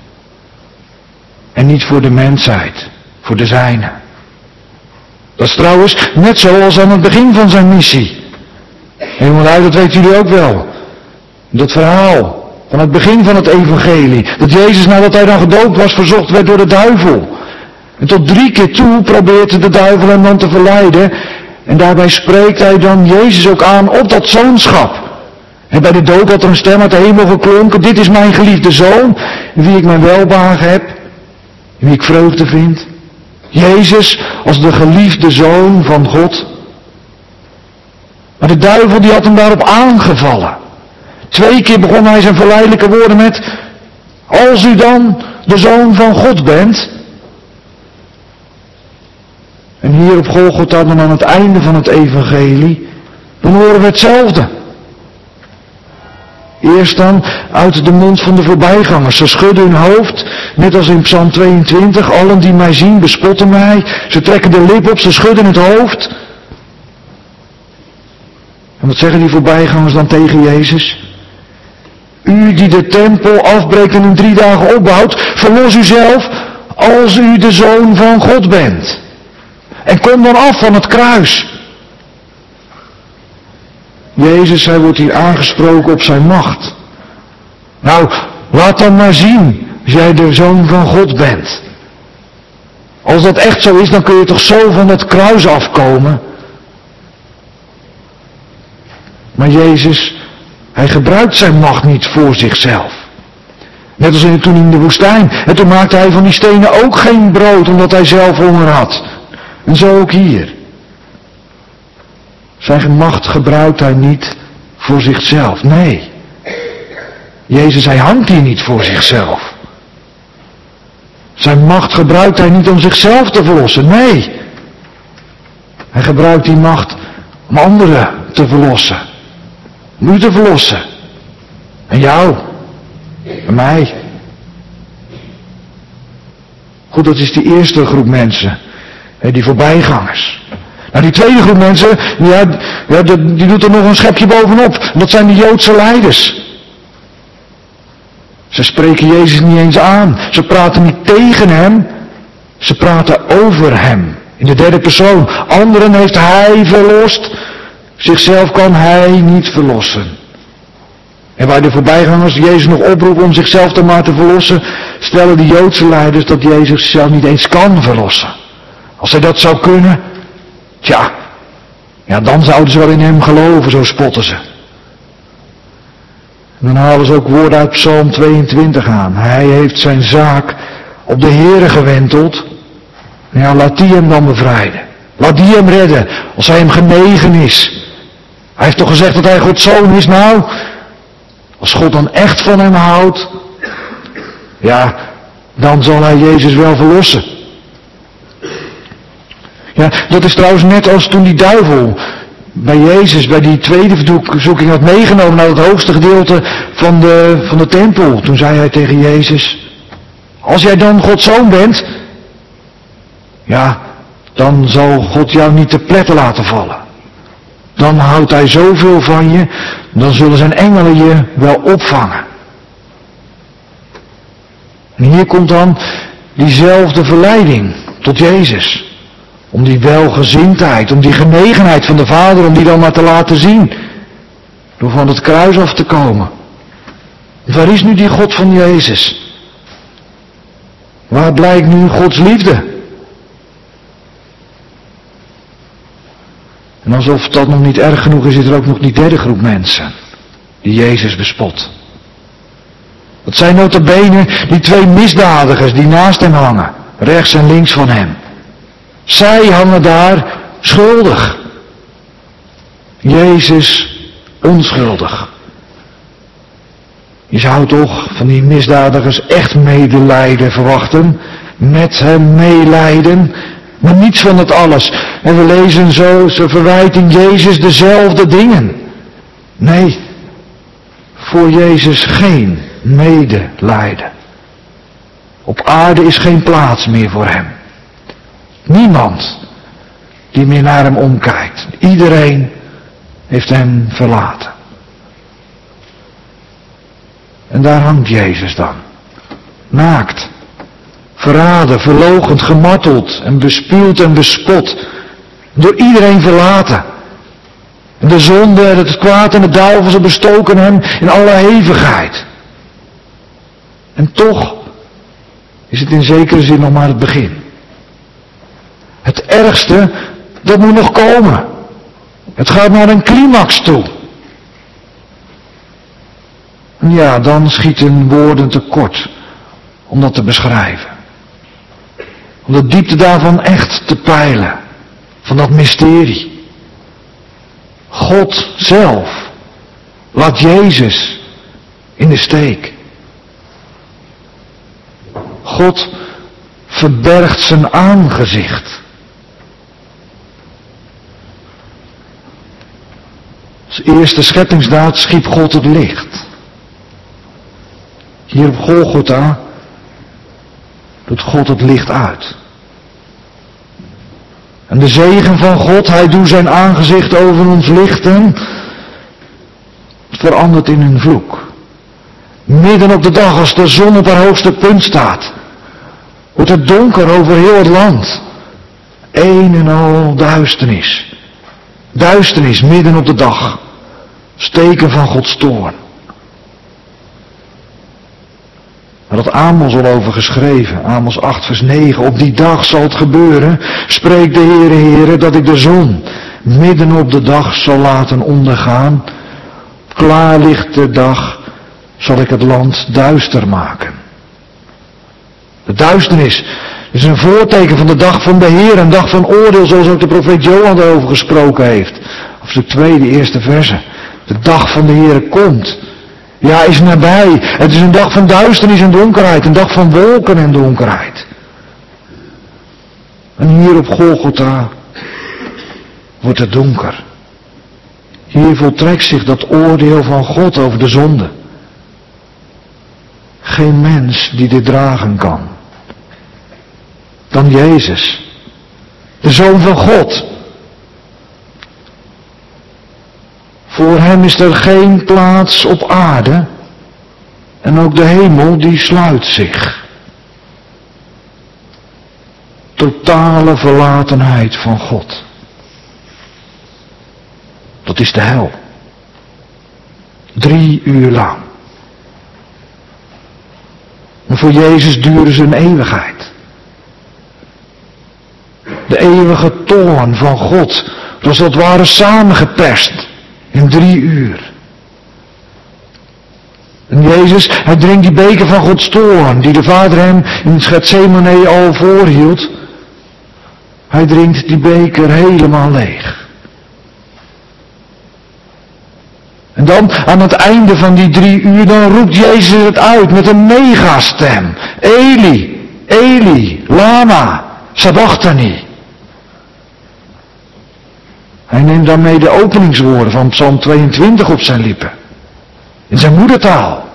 En niet voor de mensheid. Voor de zijne. Dat is trouwens net zoals aan het begin van zijn missie. En jongelui, dat weten jullie ook wel. Dat verhaal van het begin van het evangelie. Dat Jezus nadat hij dan gedoopt was verzocht werd door de duivel. En tot 3 keer toe probeert de duivel hem dan te verleiden. En daarbij spreekt hij dan Jezus ook aan op dat zoonschap. En bij de doop had er een stem uit de hemel geklonken. Dit is mijn geliefde zoon, in wie ik mijn welbehagen heb. In wie ik vreugde vind. Jezus als de geliefde zoon van God. Maar de duivel die had hem daarop aangevallen. 2 keer begon hij zijn verleidelijke woorden met: als u dan de zoon van God bent. En hier op Golgotha, dan aan het einde van het evangelie, dan horen we hetzelfde. Eerst dan uit de mond van de voorbijgangers. Ze schudden hun hoofd, net als in Psalm 22. Allen die mij zien bespotten mij. Ze trekken de lip op, ze schudden het hoofd. En wat zeggen die voorbijgangers dan tegen Jezus? U die de tempel afbreekt en in 3 dagen opbouwt, verlos u zelf als u de zoon van God bent. En kom dan af van het kruis. Jezus, hij wordt hier aangesproken op zijn macht. Nou, laat dan maar zien als jij de Zoon van God bent. Als dat echt zo is, dan kun je toch zo van het kruis afkomen. Maar Jezus, hij gebruikt zijn macht niet voor zichzelf. Net als toen in de woestijn. En toen maakte hij van die stenen ook geen brood, omdat hij zelf honger had. En zo ook hier. Zijn macht gebruikt hij niet voor zichzelf. Nee. Jezus, hij hangt hier niet voor zichzelf. Zijn macht gebruikt hij niet om zichzelf te verlossen. Nee. Hij gebruikt die macht om anderen te verlossen. Om u te verlossen. En jou. En mij. Goed, dat is die eerste groep mensen. Die voorbijgangers. Nou, die tweede groep mensen, die doet er nog een schepje bovenop. En dat zijn de Joodse leiders. Ze spreken Jezus niet eens aan. Ze praten niet tegen hem. Ze praten over hem. In de derde persoon. Anderen heeft hij verlost. Zichzelf kan hij niet verlossen. En waar de voorbijgangers Jezus nog oproepen om zichzelf dan maar te verlossen, stellen de Joodse leiders dat Jezus zichzelf niet eens kan verlossen. Als hij dat zou kunnen, dan zouden ze wel in hem geloven, zo spotten ze. En dan halen ze ook woorden uit Psalm 22 aan. Hij heeft zijn zaak op de Heere gewenteld. Ja, laat die hem dan bevrijden. Laat die hem redden, als hij hem genegen is. Hij heeft toch gezegd dat hij Gods zoon is? Nou, als God dan echt van hem houdt, dan zal hij Jezus wel verlossen. Ja, dat is trouwens net als toen die duivel bij Jezus, bij die tweede verzoeking had meegenomen naar het hoogste gedeelte van de tempel. Toen zei hij tegen Jezus, als jij dan Gods zoon bent, dan zal God jou niet te pletten laten vallen. Dan houdt hij zoveel van je, dan zullen zijn engelen je wel opvangen. En hier komt dan diezelfde verleiding tot Jezus. Om die welgezindheid, om die genegenheid van de Vader, om die dan maar te laten zien. Door van het kruis af te komen. Waar is nu die God van Jezus? Waar blijkt nu Gods liefde? En alsof dat nog niet erg genoeg is, is er ook nog die derde groep mensen die Jezus bespot. Dat zijn nota bene die twee misdadigers die naast hem hangen, rechts en links van hem. Zij hangen daar schuldig. Jezus onschuldig. Je zou toch van die misdadigers echt medelijden verwachten, met hem meelijden, maar niets van het alles. En we lezen zo, ze verwijten Jezus dezelfde dingen. Nee, voor Jezus geen medelijden. Op aarde is geen plaats meer voor hem. Niemand die meer naar hem omkijkt. Iedereen heeft hem verlaten. En daar hangt Jezus dan. Naakt. Verraden, verloochend, gemarteld en bespuwd en bespot. Door iedereen verlaten. En de zonde, het kwaad en de duivel, ze bestoken hem in alle hevigheid. En toch is het in zekere zin nog maar het begin. Het ergste, dat moet nog komen. Het gaat naar een climax toe. En ja, dan schieten woorden tekort om dat te beschrijven. Om de diepte daarvan echt te peilen. Van dat mysterie. God zelf laat Jezus in de steek. God verbergt zijn aangezicht. Als eerste scheppingsdaad schiep God het licht. Hier op Golgotha doet God het licht uit. En de zegen van God, hij doet zijn aangezicht over ons lichten, verandert in een vloek. Midden op de dag, als de zon op haar hoogste punt staat, wordt het donker over heel het land. Een en al duisternis. Duisternis midden op de dag. Steken van Gods toorn. Daar had Amos al over geschreven. Amos 8 vers 9. Op die dag zal het gebeuren, spreekt de Heere, dat ik de zon midden op de dag zal laten ondergaan. Op klaarlichte dag zal ik het land duister maken. De duisternis is een voorteken van de dag van de Heer, een dag van oordeel, zoals ook de profeet Johan erover gesproken heeft. Hoofdstuk 2, de eerste verse. De dag van de Heer komt. Ja, is nabij. Het is een dag van duisternis en donkerheid, een dag van wolken en donkerheid. En hier op Golgotha wordt het donker. Hier voltrekt zich dat oordeel van God over de zonde. Geen mens die dit dragen kan. Dan Jezus, de Zoon van God. Voor hem is er geen plaats op aarde en ook de hemel die sluit zich. Totale verlatenheid van God. Dat is de hel. 3 uur lang. Maar voor Jezus duurde ze een eeuwigheid. De eeuwige toorn van God was als het ware samengeperst in 3 uur. En Jezus, hij drinkt die beker van Gods toorn, die de Vader hem in Getsemane al voorhield. Hij drinkt die beker helemaal leeg. En dan, aan het einde van die 3 uur, dan roept Jezus het uit met een megastem. Eli, Eli, lama, sabachthani. Hij neemt daarmee de openingswoorden van Psalm 22 op zijn lippen. In zijn moedertaal.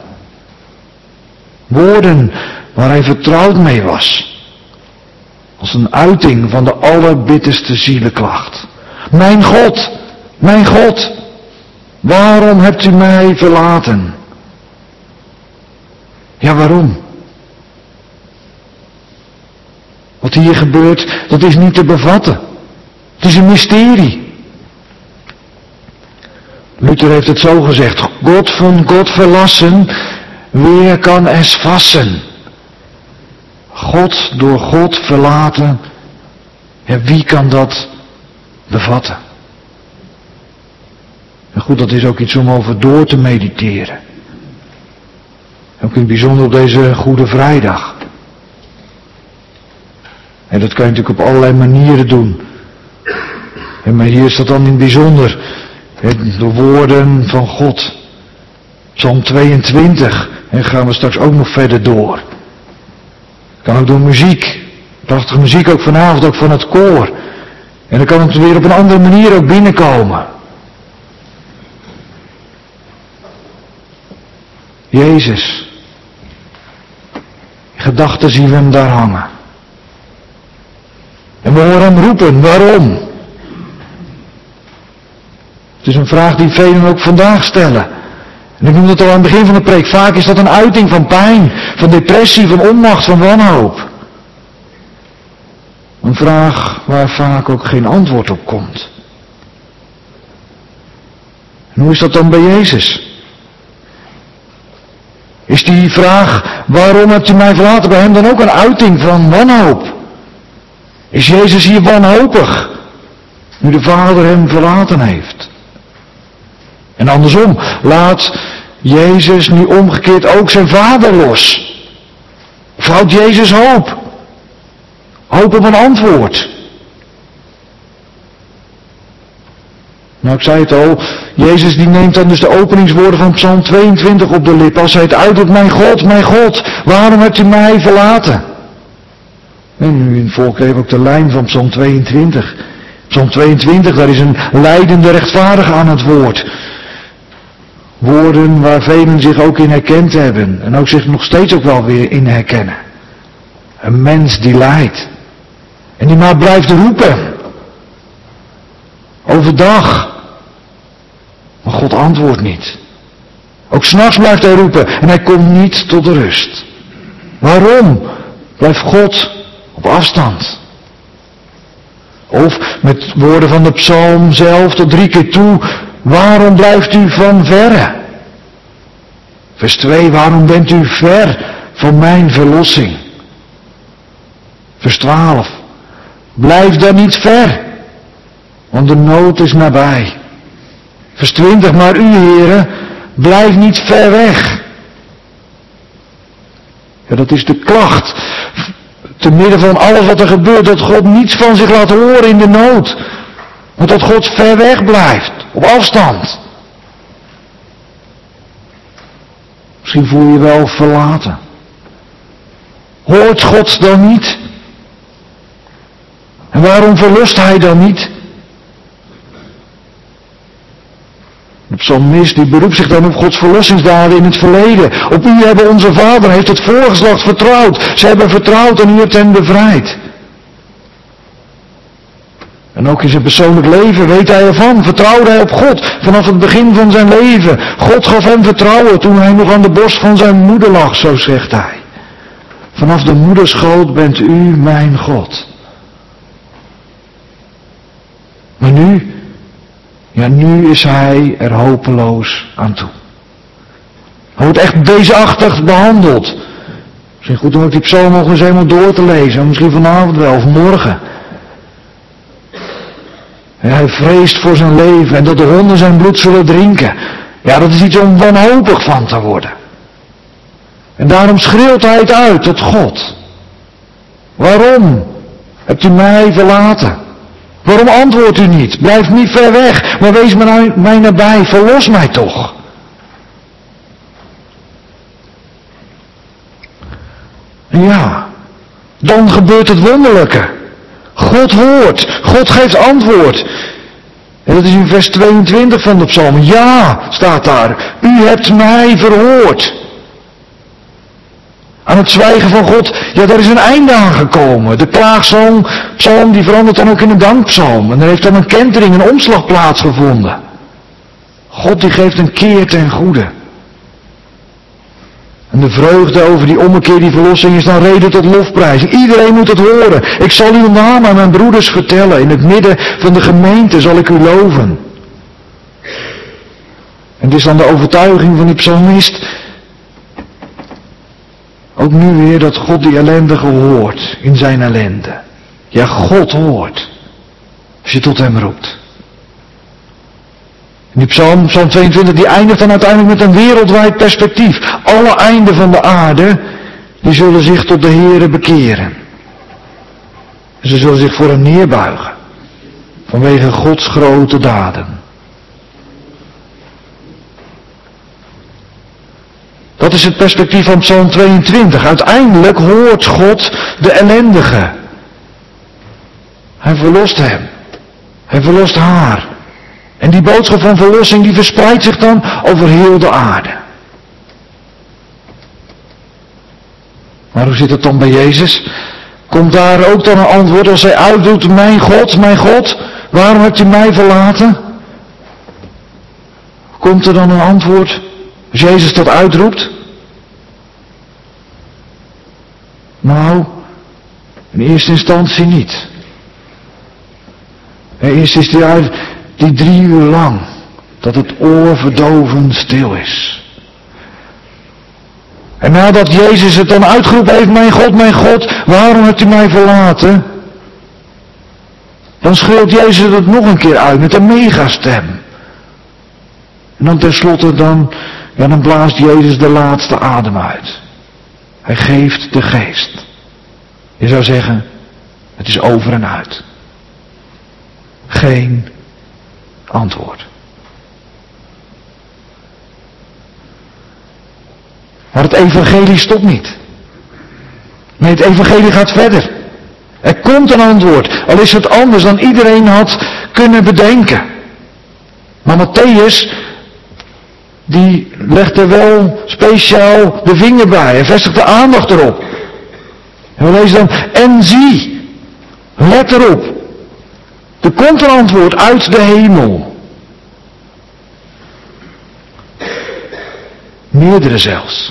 Woorden waar hij vertrouwd mee was. Als een uiting van de allerbitterste zielenklacht. Mijn God, waarom hebt u mij verlaten? Ja, waarom? Wat hier gebeurt, dat is niet te bevatten. Het is een mysterie. Luther heeft het zo gezegd. God van God verlassen, wer kan es vassen? God door God verlaten, ja, wie kan dat bevatten? En goed, dat is ook iets om over door te mediteren. Ook in het bijzonder op deze Goede Vrijdag. En dat kan je natuurlijk op allerlei manieren doen. En maar hier is dat dan in het bijzonder. De woorden van God. Psalm 22. En gaan we straks ook nog verder door. Kan ook door muziek. Prachtige muziek ook vanavond, ook van het koor. En dan kan het weer op een andere manier ook binnenkomen. Jezus. In gedachten zien we hem daar hangen. En we horen hem roepen, waarom? Het is een vraag die velen ook vandaag stellen. En ik noemde het al aan het begin van de preek. Vaak is dat een uiting van pijn, van depressie, van onmacht, van wanhoop. Een vraag waar vaak ook geen antwoord op komt. En hoe is dat dan bij Jezus? Is die vraag, waarom hebt u mij verlaten, bij hem dan ook een uiting van wanhoop? Is Jezus hier wanhopig, nu de Vader hem verlaten heeft? En andersom, laat Jezus nu omgekeerd ook zijn Vader los? Of houdt Jezus hoop? Hoop op een antwoord? Nou, ik zei het al, Jezus die neemt dan dus de openingswoorden van Psalm 22 op de lip. Als hij het uitroept, mijn God, waarom hebt u mij verlaten? En nu in volk even ook de lijn van Psalm 22. Psalm 22, daar is een lijdende rechtvaardige aan het woord. Woorden waar velen zich ook in herkend hebben. En ook zich nog steeds ook wel weer in herkennen. Een mens die lijdt. En die maar blijft roepen. Overdag. Maar God antwoordt niet. Ook 's nachts blijft hij roepen. En hij komt niet tot de rust. Waarom blijft God op afstand? Of met woorden van de psalm zelf tot 3 keer toe. Waarom blijft u van verre? Vers 2, waarom bent u ver van mijn verlossing. Vers 12. Blijf dan niet ver, want de nood is nabij. Vers 20. Maar u, heren, blijf niet ver weg. Ja, dat is de klacht. Te midden van alles wat er gebeurt, dat God niets van zich laat horen in de nood. Maar dat God ver weg blijft, op afstand. Misschien voel je je wel verlaten. Hoort God dan niet? En waarom verlost Hij dan niet? De psalmist die beroept zich dan op Gods verlossingsdaden in het verleden. Op u hebben onze vader, heeft het voorgeslacht vertrouwd. Ze hebben vertrouwd en u hebt hen bevrijd. En ook in zijn persoonlijk leven weet hij ervan. Vertrouwde hij op God vanaf het begin van zijn leven. God gaf hem vertrouwen toen hij nog aan de borst van zijn moeder lag, zo zegt hij. Vanaf de moederschoot bent u mijn God. Maar nu, nu is hij er hopeloos aan toe. Hij wordt echt beestachtig behandeld. Misschien goed om ook die psalm nog eens helemaal door te lezen. Misschien vanavond wel, of morgen. En hij vreest voor zijn leven en dat de honden zijn bloed zullen drinken. Ja, dat is iets om wanhopig van te worden. En daarom schreeuwt hij het uit tot God. Waarom hebt u mij verlaten? Waarom antwoordt u niet? Blijf niet ver weg, maar wees mij nabij. Verlos mij toch. En ja, dan gebeurt het wonderlijke. God hoort, God geeft antwoord. En dat is in vers 22 van de psalm. Ja, staat daar, u hebt mij verhoord. Aan het zwijgen van God, ja, daar is een einde aangekomen. De klaagpsalm die verandert dan ook in een dankpsalm. En er heeft dan een kentering, een omslag plaatsgevonden. God die geeft een keer ten goede. En de vreugde over die ommekeer, die verlossing, is dan reden tot lofprijzing. Iedereen moet het horen. Ik zal uw naam aan mijn broeders vertellen. In het midden van de gemeente zal ik u loven. En dit is dan de overtuiging van die psalmist. Ook nu weer dat God die ellendige hoort in zijn ellende. Ja, God hoort. Als je tot hem roept. En die psalm 22, die eindigt dan uiteindelijk met een wereldwijd perspectief. Alle einden van de aarde, die zullen zich tot de Heere bekeren. En ze zullen zich voor hem neerbuigen. Vanwege Gods grote daden. Dat is het perspectief van Psalm 22. Uiteindelijk hoort God de ellendige. Hij verlost hem. Hij verlost haar. En die boodschap van verlossing die verspreidt zich dan over heel de aarde. Maar hoe zit het dan bij Jezus? Komt daar ook dan een antwoord als hij uitdoet, mijn God, waarom hebt u mij verlaten? Komt er dan een antwoord als Jezus dat uitroept? Nou, in eerste instantie niet. Eerst is hij uit die 3 uur lang, dat het oor verdovend stil is. En nadat Jezus het dan uitgeroepen heeft, mijn God, waarom hebt u mij verlaten? Dan schreeuwt Jezus het nog een keer uit met een megastem. En dan tenslotte dan blaast Jezus de laatste adem uit. Hij geeft de geest. Je zou zeggen, het is over en uit. Geen antwoord. Maar het evangelie stopt niet. Nee, het evangelie gaat verder. Er komt een antwoord, al is het anders dan iedereen had kunnen bedenken. Maar Matthäus, die legt er wel speciaal de vinger bij en vestigt de aandacht erop. En we lezen dan, en zie, let erop. Er komt een antwoord uit de hemel. Meerdere zelfs.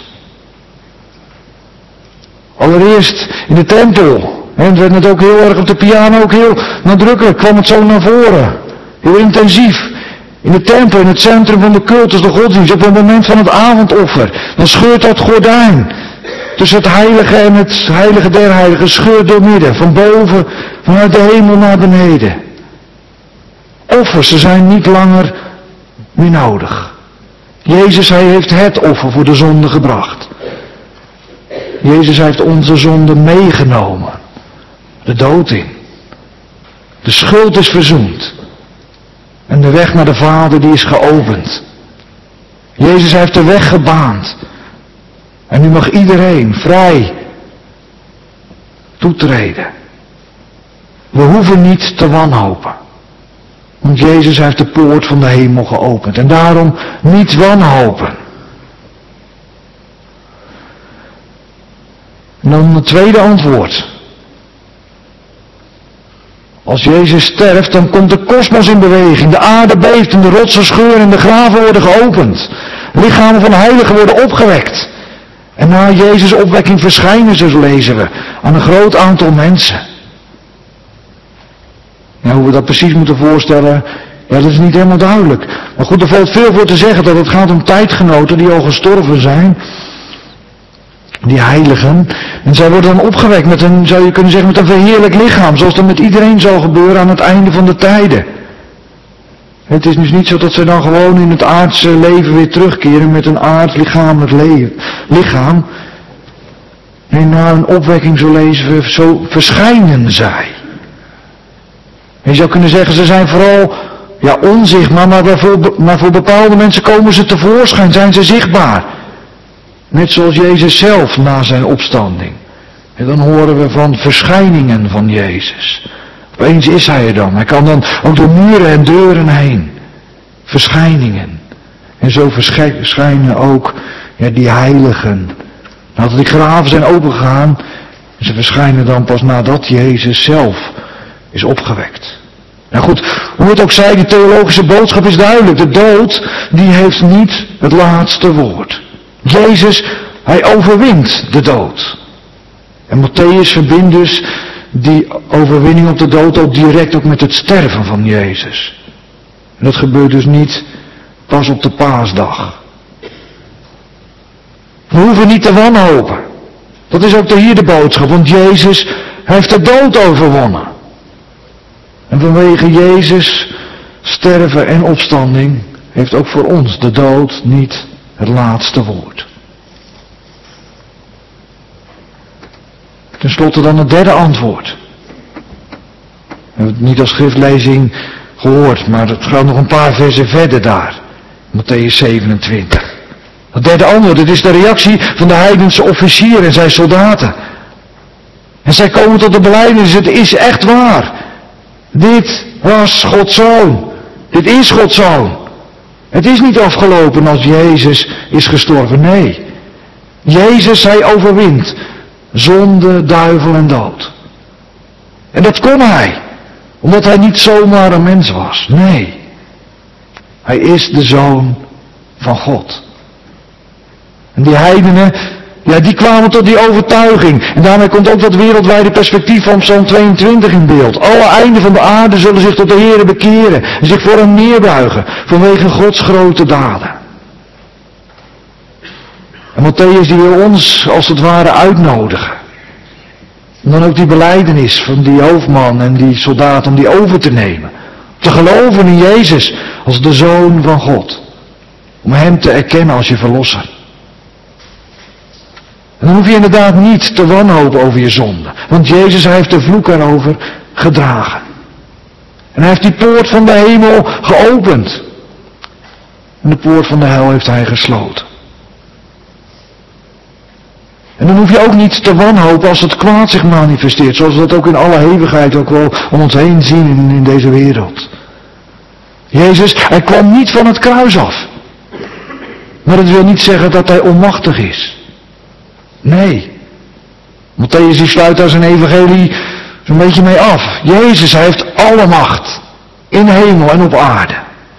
Allereerst in de tempel. En het werd net ook heel erg op de piano, ook heel nadrukkelijk, kwam het zo naar voren. Heel intensief. In de tempel, in het centrum van de cultus, de godsdienst, op het moment van het avondoffer. Dan scheurt dat gordijn. tussen het heilige en het heilige der heiligen, scheurt door midden, van boven, vanuit de hemel naar beneden. Offers, ze zijn niet langer meer nodig. Jezus, hij heeft het offer voor de zonde gebracht. Jezus heeft onze zonde meegenomen. De dood in. De schuld is verzoend. En de weg naar de Vader die is geopend. Jezus heeft de weg gebaand. En nu mag iedereen vrij toetreden. We hoeven niet te wanhopen. Want Jezus heeft de poort van de hemel geopend. En daarom niet wanhopen. En dan het tweede antwoord. Als Jezus sterft, dan komt de kosmos in beweging. De aarde beeft en de rotsen scheuren en de graven worden geopend. Lichamen van heiligen worden opgewekt. En na Jezus' opwekking verschijnen ze, zo lezen we, aan een groot aantal mensen. Ja, hoe we dat precies moeten voorstellen, ja, dat is niet helemaal duidelijk. Maar goed, er valt veel voor te zeggen dat het gaat om tijdgenoten die al gestorven zijn. Die heiligen. En zij worden dan opgewekt met een, zou je kunnen zeggen, met een verheerlijk lichaam. Zoals dat met iedereen zal gebeuren aan het einde van de tijden. Het is dus niet zo dat zij dan gewoon in het aardse leven weer terugkeren met een aards lichamelijk lichaam. Nee, na een opwekking, zo lezen we, zo verschijnen zij. En je zou kunnen zeggen, ze zijn vooral onzichtbaar, maar voor bepaalde mensen komen ze tevoorschijn, zijn ze zichtbaar. Net zoals Jezus zelf na zijn opstanding. En dan horen we van verschijningen van Jezus. Opeens is hij er dan. Hij kan dan ook door muren en deuren heen. Verschijningen. En zo verschijnen ook die heiligen. Nadat die graven zijn opengegaan. En ze verschijnen dan pas nadat Jezus zelf is opgewekt. Nou goed, hoe het ook zij, die theologische boodschap is duidelijk. De dood, die heeft niet het laatste woord. Jezus, hij overwint de dood. En Mattheüs verbindt dus die overwinning op de dood ook direct ook met het sterven van Jezus. En dat gebeurt dus niet pas op de paasdag. We hoeven niet te wanhopen. Dat is ook hier de boodschap, want Jezus heeft de dood overwonnen. En vanwege Jezus sterven en opstanding heeft ook voor ons de dood niet het laatste woord. Ten slotte dan het derde antwoord. We hebben het niet als schriftlezing gehoord, maar het gaat nog een paar versen verder daar. Mattheüs 27. Het derde antwoord, het is de reactie van de heidense officieren en zijn soldaten. En zij komen tot de belijdenis, het is echt waar. Dit was Gods Zoon. Dit is Gods Zoon. Het is niet afgelopen als Jezus is gestorven, nee. Jezus, hij overwint zonde, duivel en dood. En dat kon hij, omdat hij niet zomaar een mens was, nee. Hij is de Zoon van God. En die heidenen, die kwamen tot die overtuiging. En daarmee komt ook dat wereldwijde perspectief van Psalm 22 in beeld. Alle einden van de aarde zullen zich tot de Heere bekeren en zich voor hem neerbuigen vanwege Gods grote daden. En Mattheüs die wil ons als het ware uitnodigen. En dan ook die belijdenis van die hoofdman en die soldaat om die over te nemen. Te geloven in Jezus als de Zoon van God. Om hem te erkennen als je verlosser. En dan hoef je inderdaad niet te wanhopen over je zonde. Want Jezus heeft de vloek erover gedragen. En hij heeft die poort van de hemel geopend. En de poort van de hel heeft hij gesloten. En dan hoef je ook niet te wanhopen als het kwaad zich manifesteert. Zoals we dat ook in alle hevigheid ook wel om ons heen zien in deze wereld. Jezus, hij kwam niet van het kruis af. Maar dat wil niet zeggen dat hij onmachtig is. Nee. Mattheüs die sluit daar zijn evangelie zo'n beetje mee af. Jezus, hij heeft alle macht. In hemel en op aarde.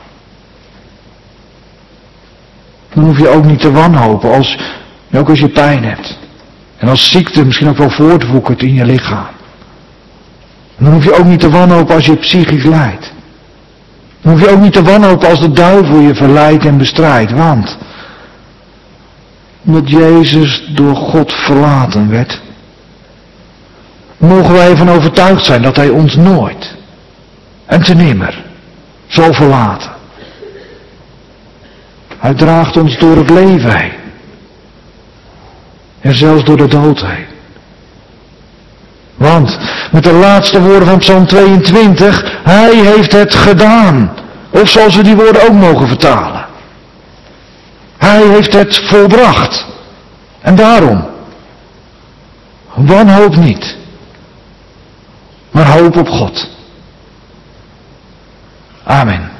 Dan hoef je ook niet te wanhopen ook als je pijn hebt. En als ziekte misschien ook wel voortwoekert in je lichaam. En dan hoef je ook niet te wanhopen als je psychisch lijdt. Dan hoef je ook niet te wanhopen als de duivel je verleidt en bestrijdt. Want omdat Jezus door God verlaten werd, mogen wij ervan overtuigd zijn dat Hij ons nooit en te nimmer zal verlaten. Hij draagt ons door het leven heen. En zelfs door de dood heen. Want, met de laatste woorden van Psalm 22, Hij heeft het gedaan. Of zoals we die woorden ook mogen vertalen. Hij heeft het volbracht. En daarom, wanhoop niet. Maar hoop op God. Amen.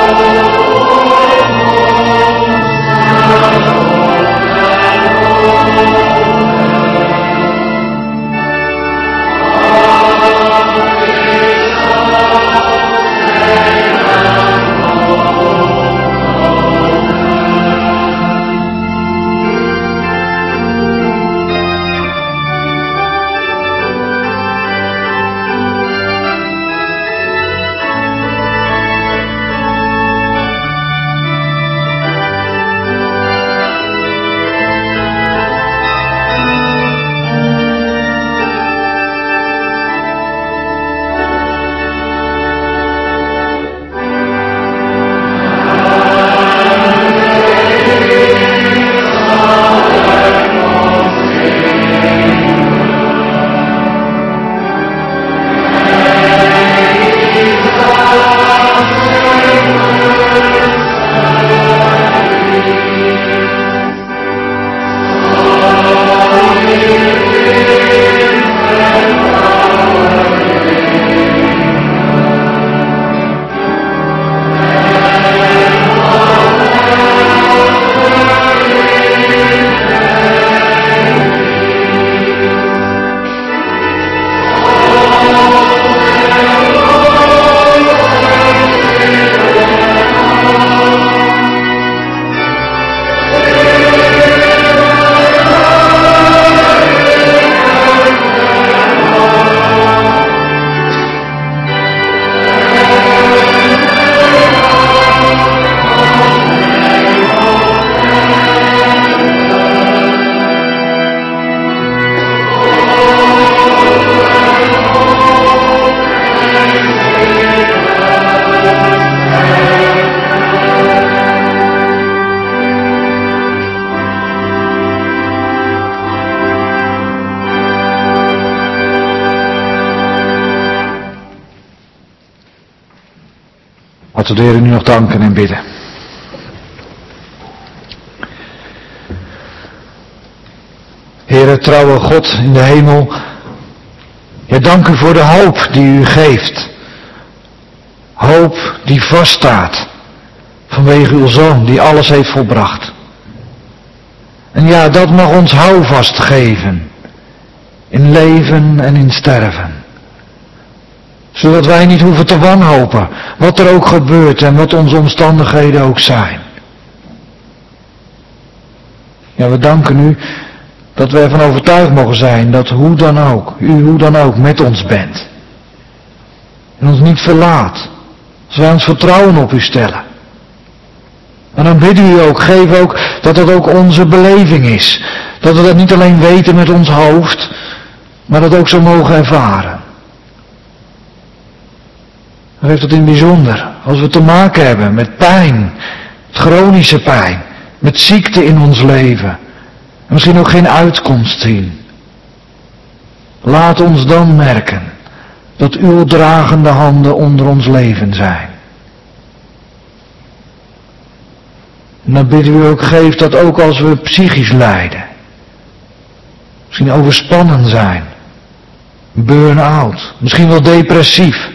Laten we de Heer nu nog danken en bidden. Heere, trouwe God in de hemel, ja, dank u voor de hoop die u geeft. Hoop die vaststaat vanwege uw Zoon die alles heeft volbracht. En ja, dat mag ons houvast geven in leven en in sterven. Zodat wij niet hoeven te wanhopen, wat er ook gebeurt en wat onze omstandigheden ook zijn. Ja, we danken u dat we ervan overtuigd mogen zijn dat hoe dan ook met ons bent. En ons niet verlaat, als wij ons vertrouwen op u stellen. En dan bidden u ook, geef ook dat dat ook onze beleving is. Dat we dat niet alleen weten met ons hoofd, maar dat ook zo mogen ervaren. Dan heeft het in het bijzonder, als we te maken hebben met pijn, met chronische pijn, met ziekte in ons leven, en misschien ook geen uitkomst zien. Laat ons dan merken dat uw dragende handen onder ons leven zijn. En dan bidden we ook, geef dat ook als we psychisch lijden, misschien overspannen zijn, burn-out, misschien wel depressief.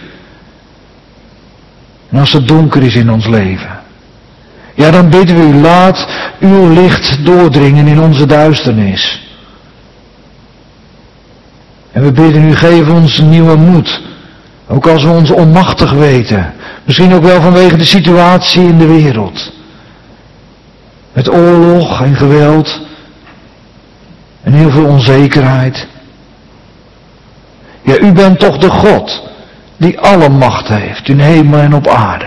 En als het donker is in ons leven, ja, dan bidden we u, laat uw licht doordringen in onze duisternis. En we bidden u, geef ons een nieuwe moed, ook als we ons onmachtig weten, misschien ook wel vanwege de situatie in de wereld. Met oorlog en geweld en heel veel onzekerheid. Ja, u bent toch de God die alle macht heeft in hemel en op aarde.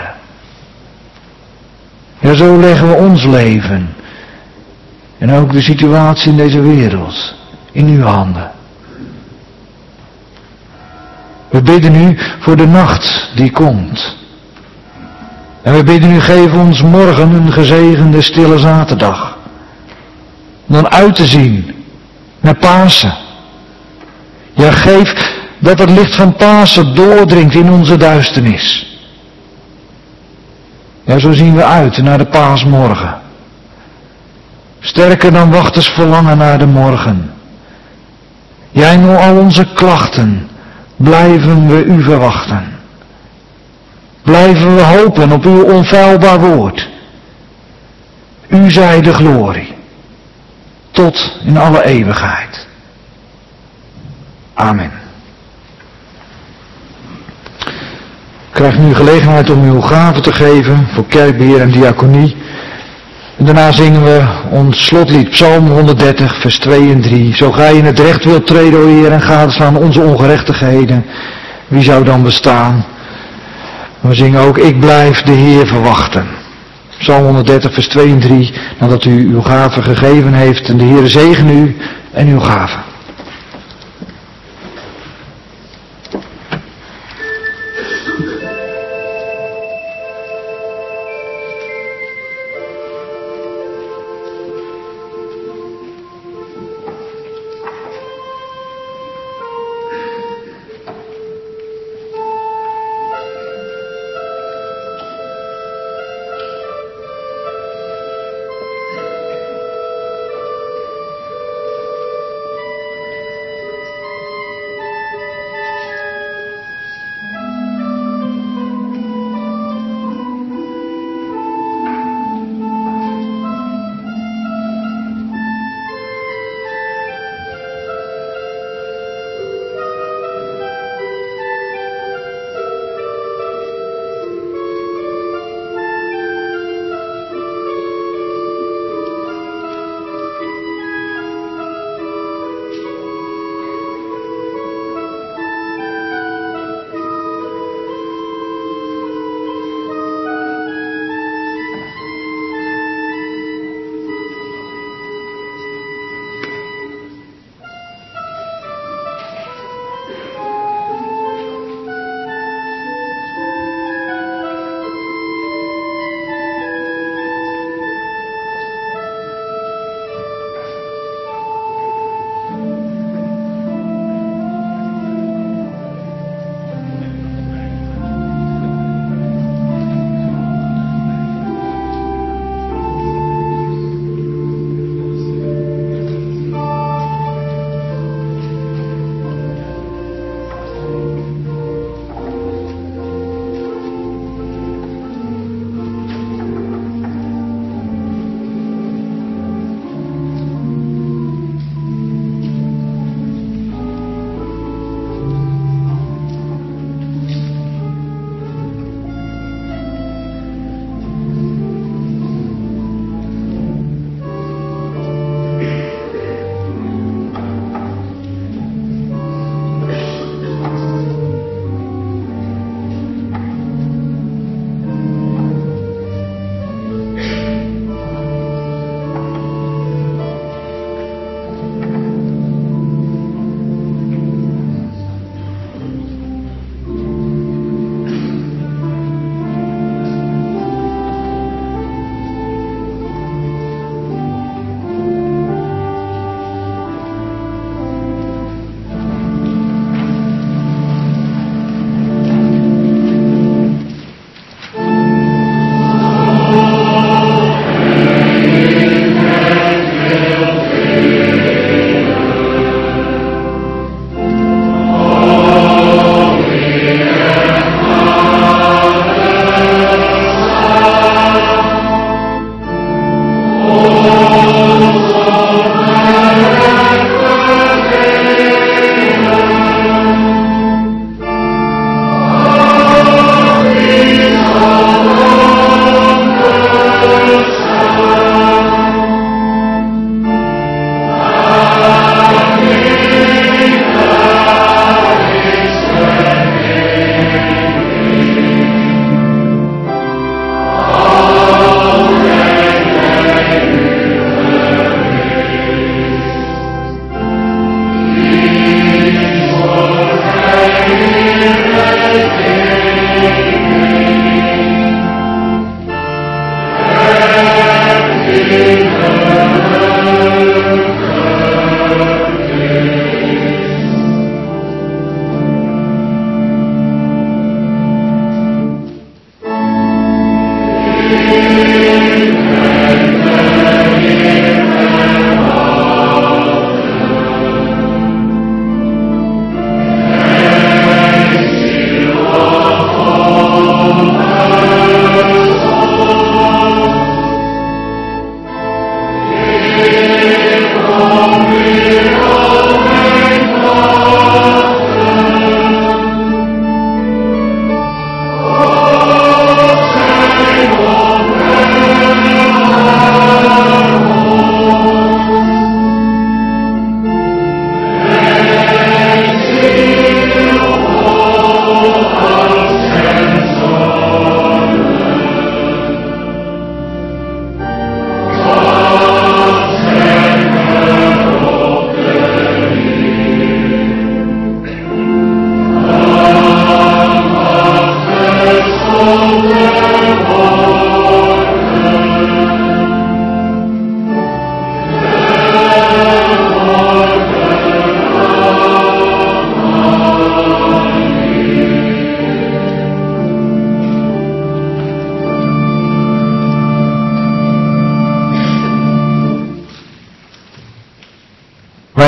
Ja, zo leggen we ons leven en ook de situatie in deze wereld in uw handen. We bidden u voor de nacht die komt. En we bidden u, geef ons morgen een gezegende stille zaterdag. Om dan uit te zien naar Pasen. Ja, geef dat het licht van Pasen doordringt in onze duisternis. Ja, zo zien we uit naar de paasmorgen. Sterker dan wachters verlangen naar de morgen. Ja, in al onze klachten blijven we u verwachten. blijven we hopen op uw onfeilbaar woord. U zij de glorie, tot in alle eeuwigheid. Amen. Ik krijg nu gelegenheid om uw gaven te geven voor kerkbeheer en diaconie. En daarna zingen we ons slotlied, Psalm 130, vers 2 en 3. Zo gij in het recht wilt treden, o Heer, en gadeslaan onze ongerechtigheden. Wie zou dan bestaan? We zingen ook, ik blijf de Heer verwachten. Psalm 130, vers 2 en 3. Nadat u uw gaven gegeven heeft. En de Heer zegen u en uw gaven. Amen.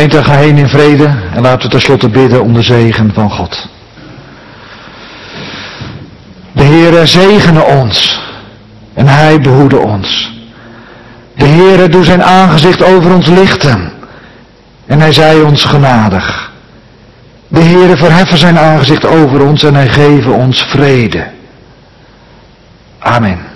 Gemeente, ga heen in vrede en laten we tenslotte bidden om de zegen van God. De Heere zegene ons en Hij behoede ons. De Heere doet zijn aangezicht over ons lichten en Hij zij ons genadig. De Heere verheffen zijn aangezicht over ons en Hij geven ons vrede. Amen.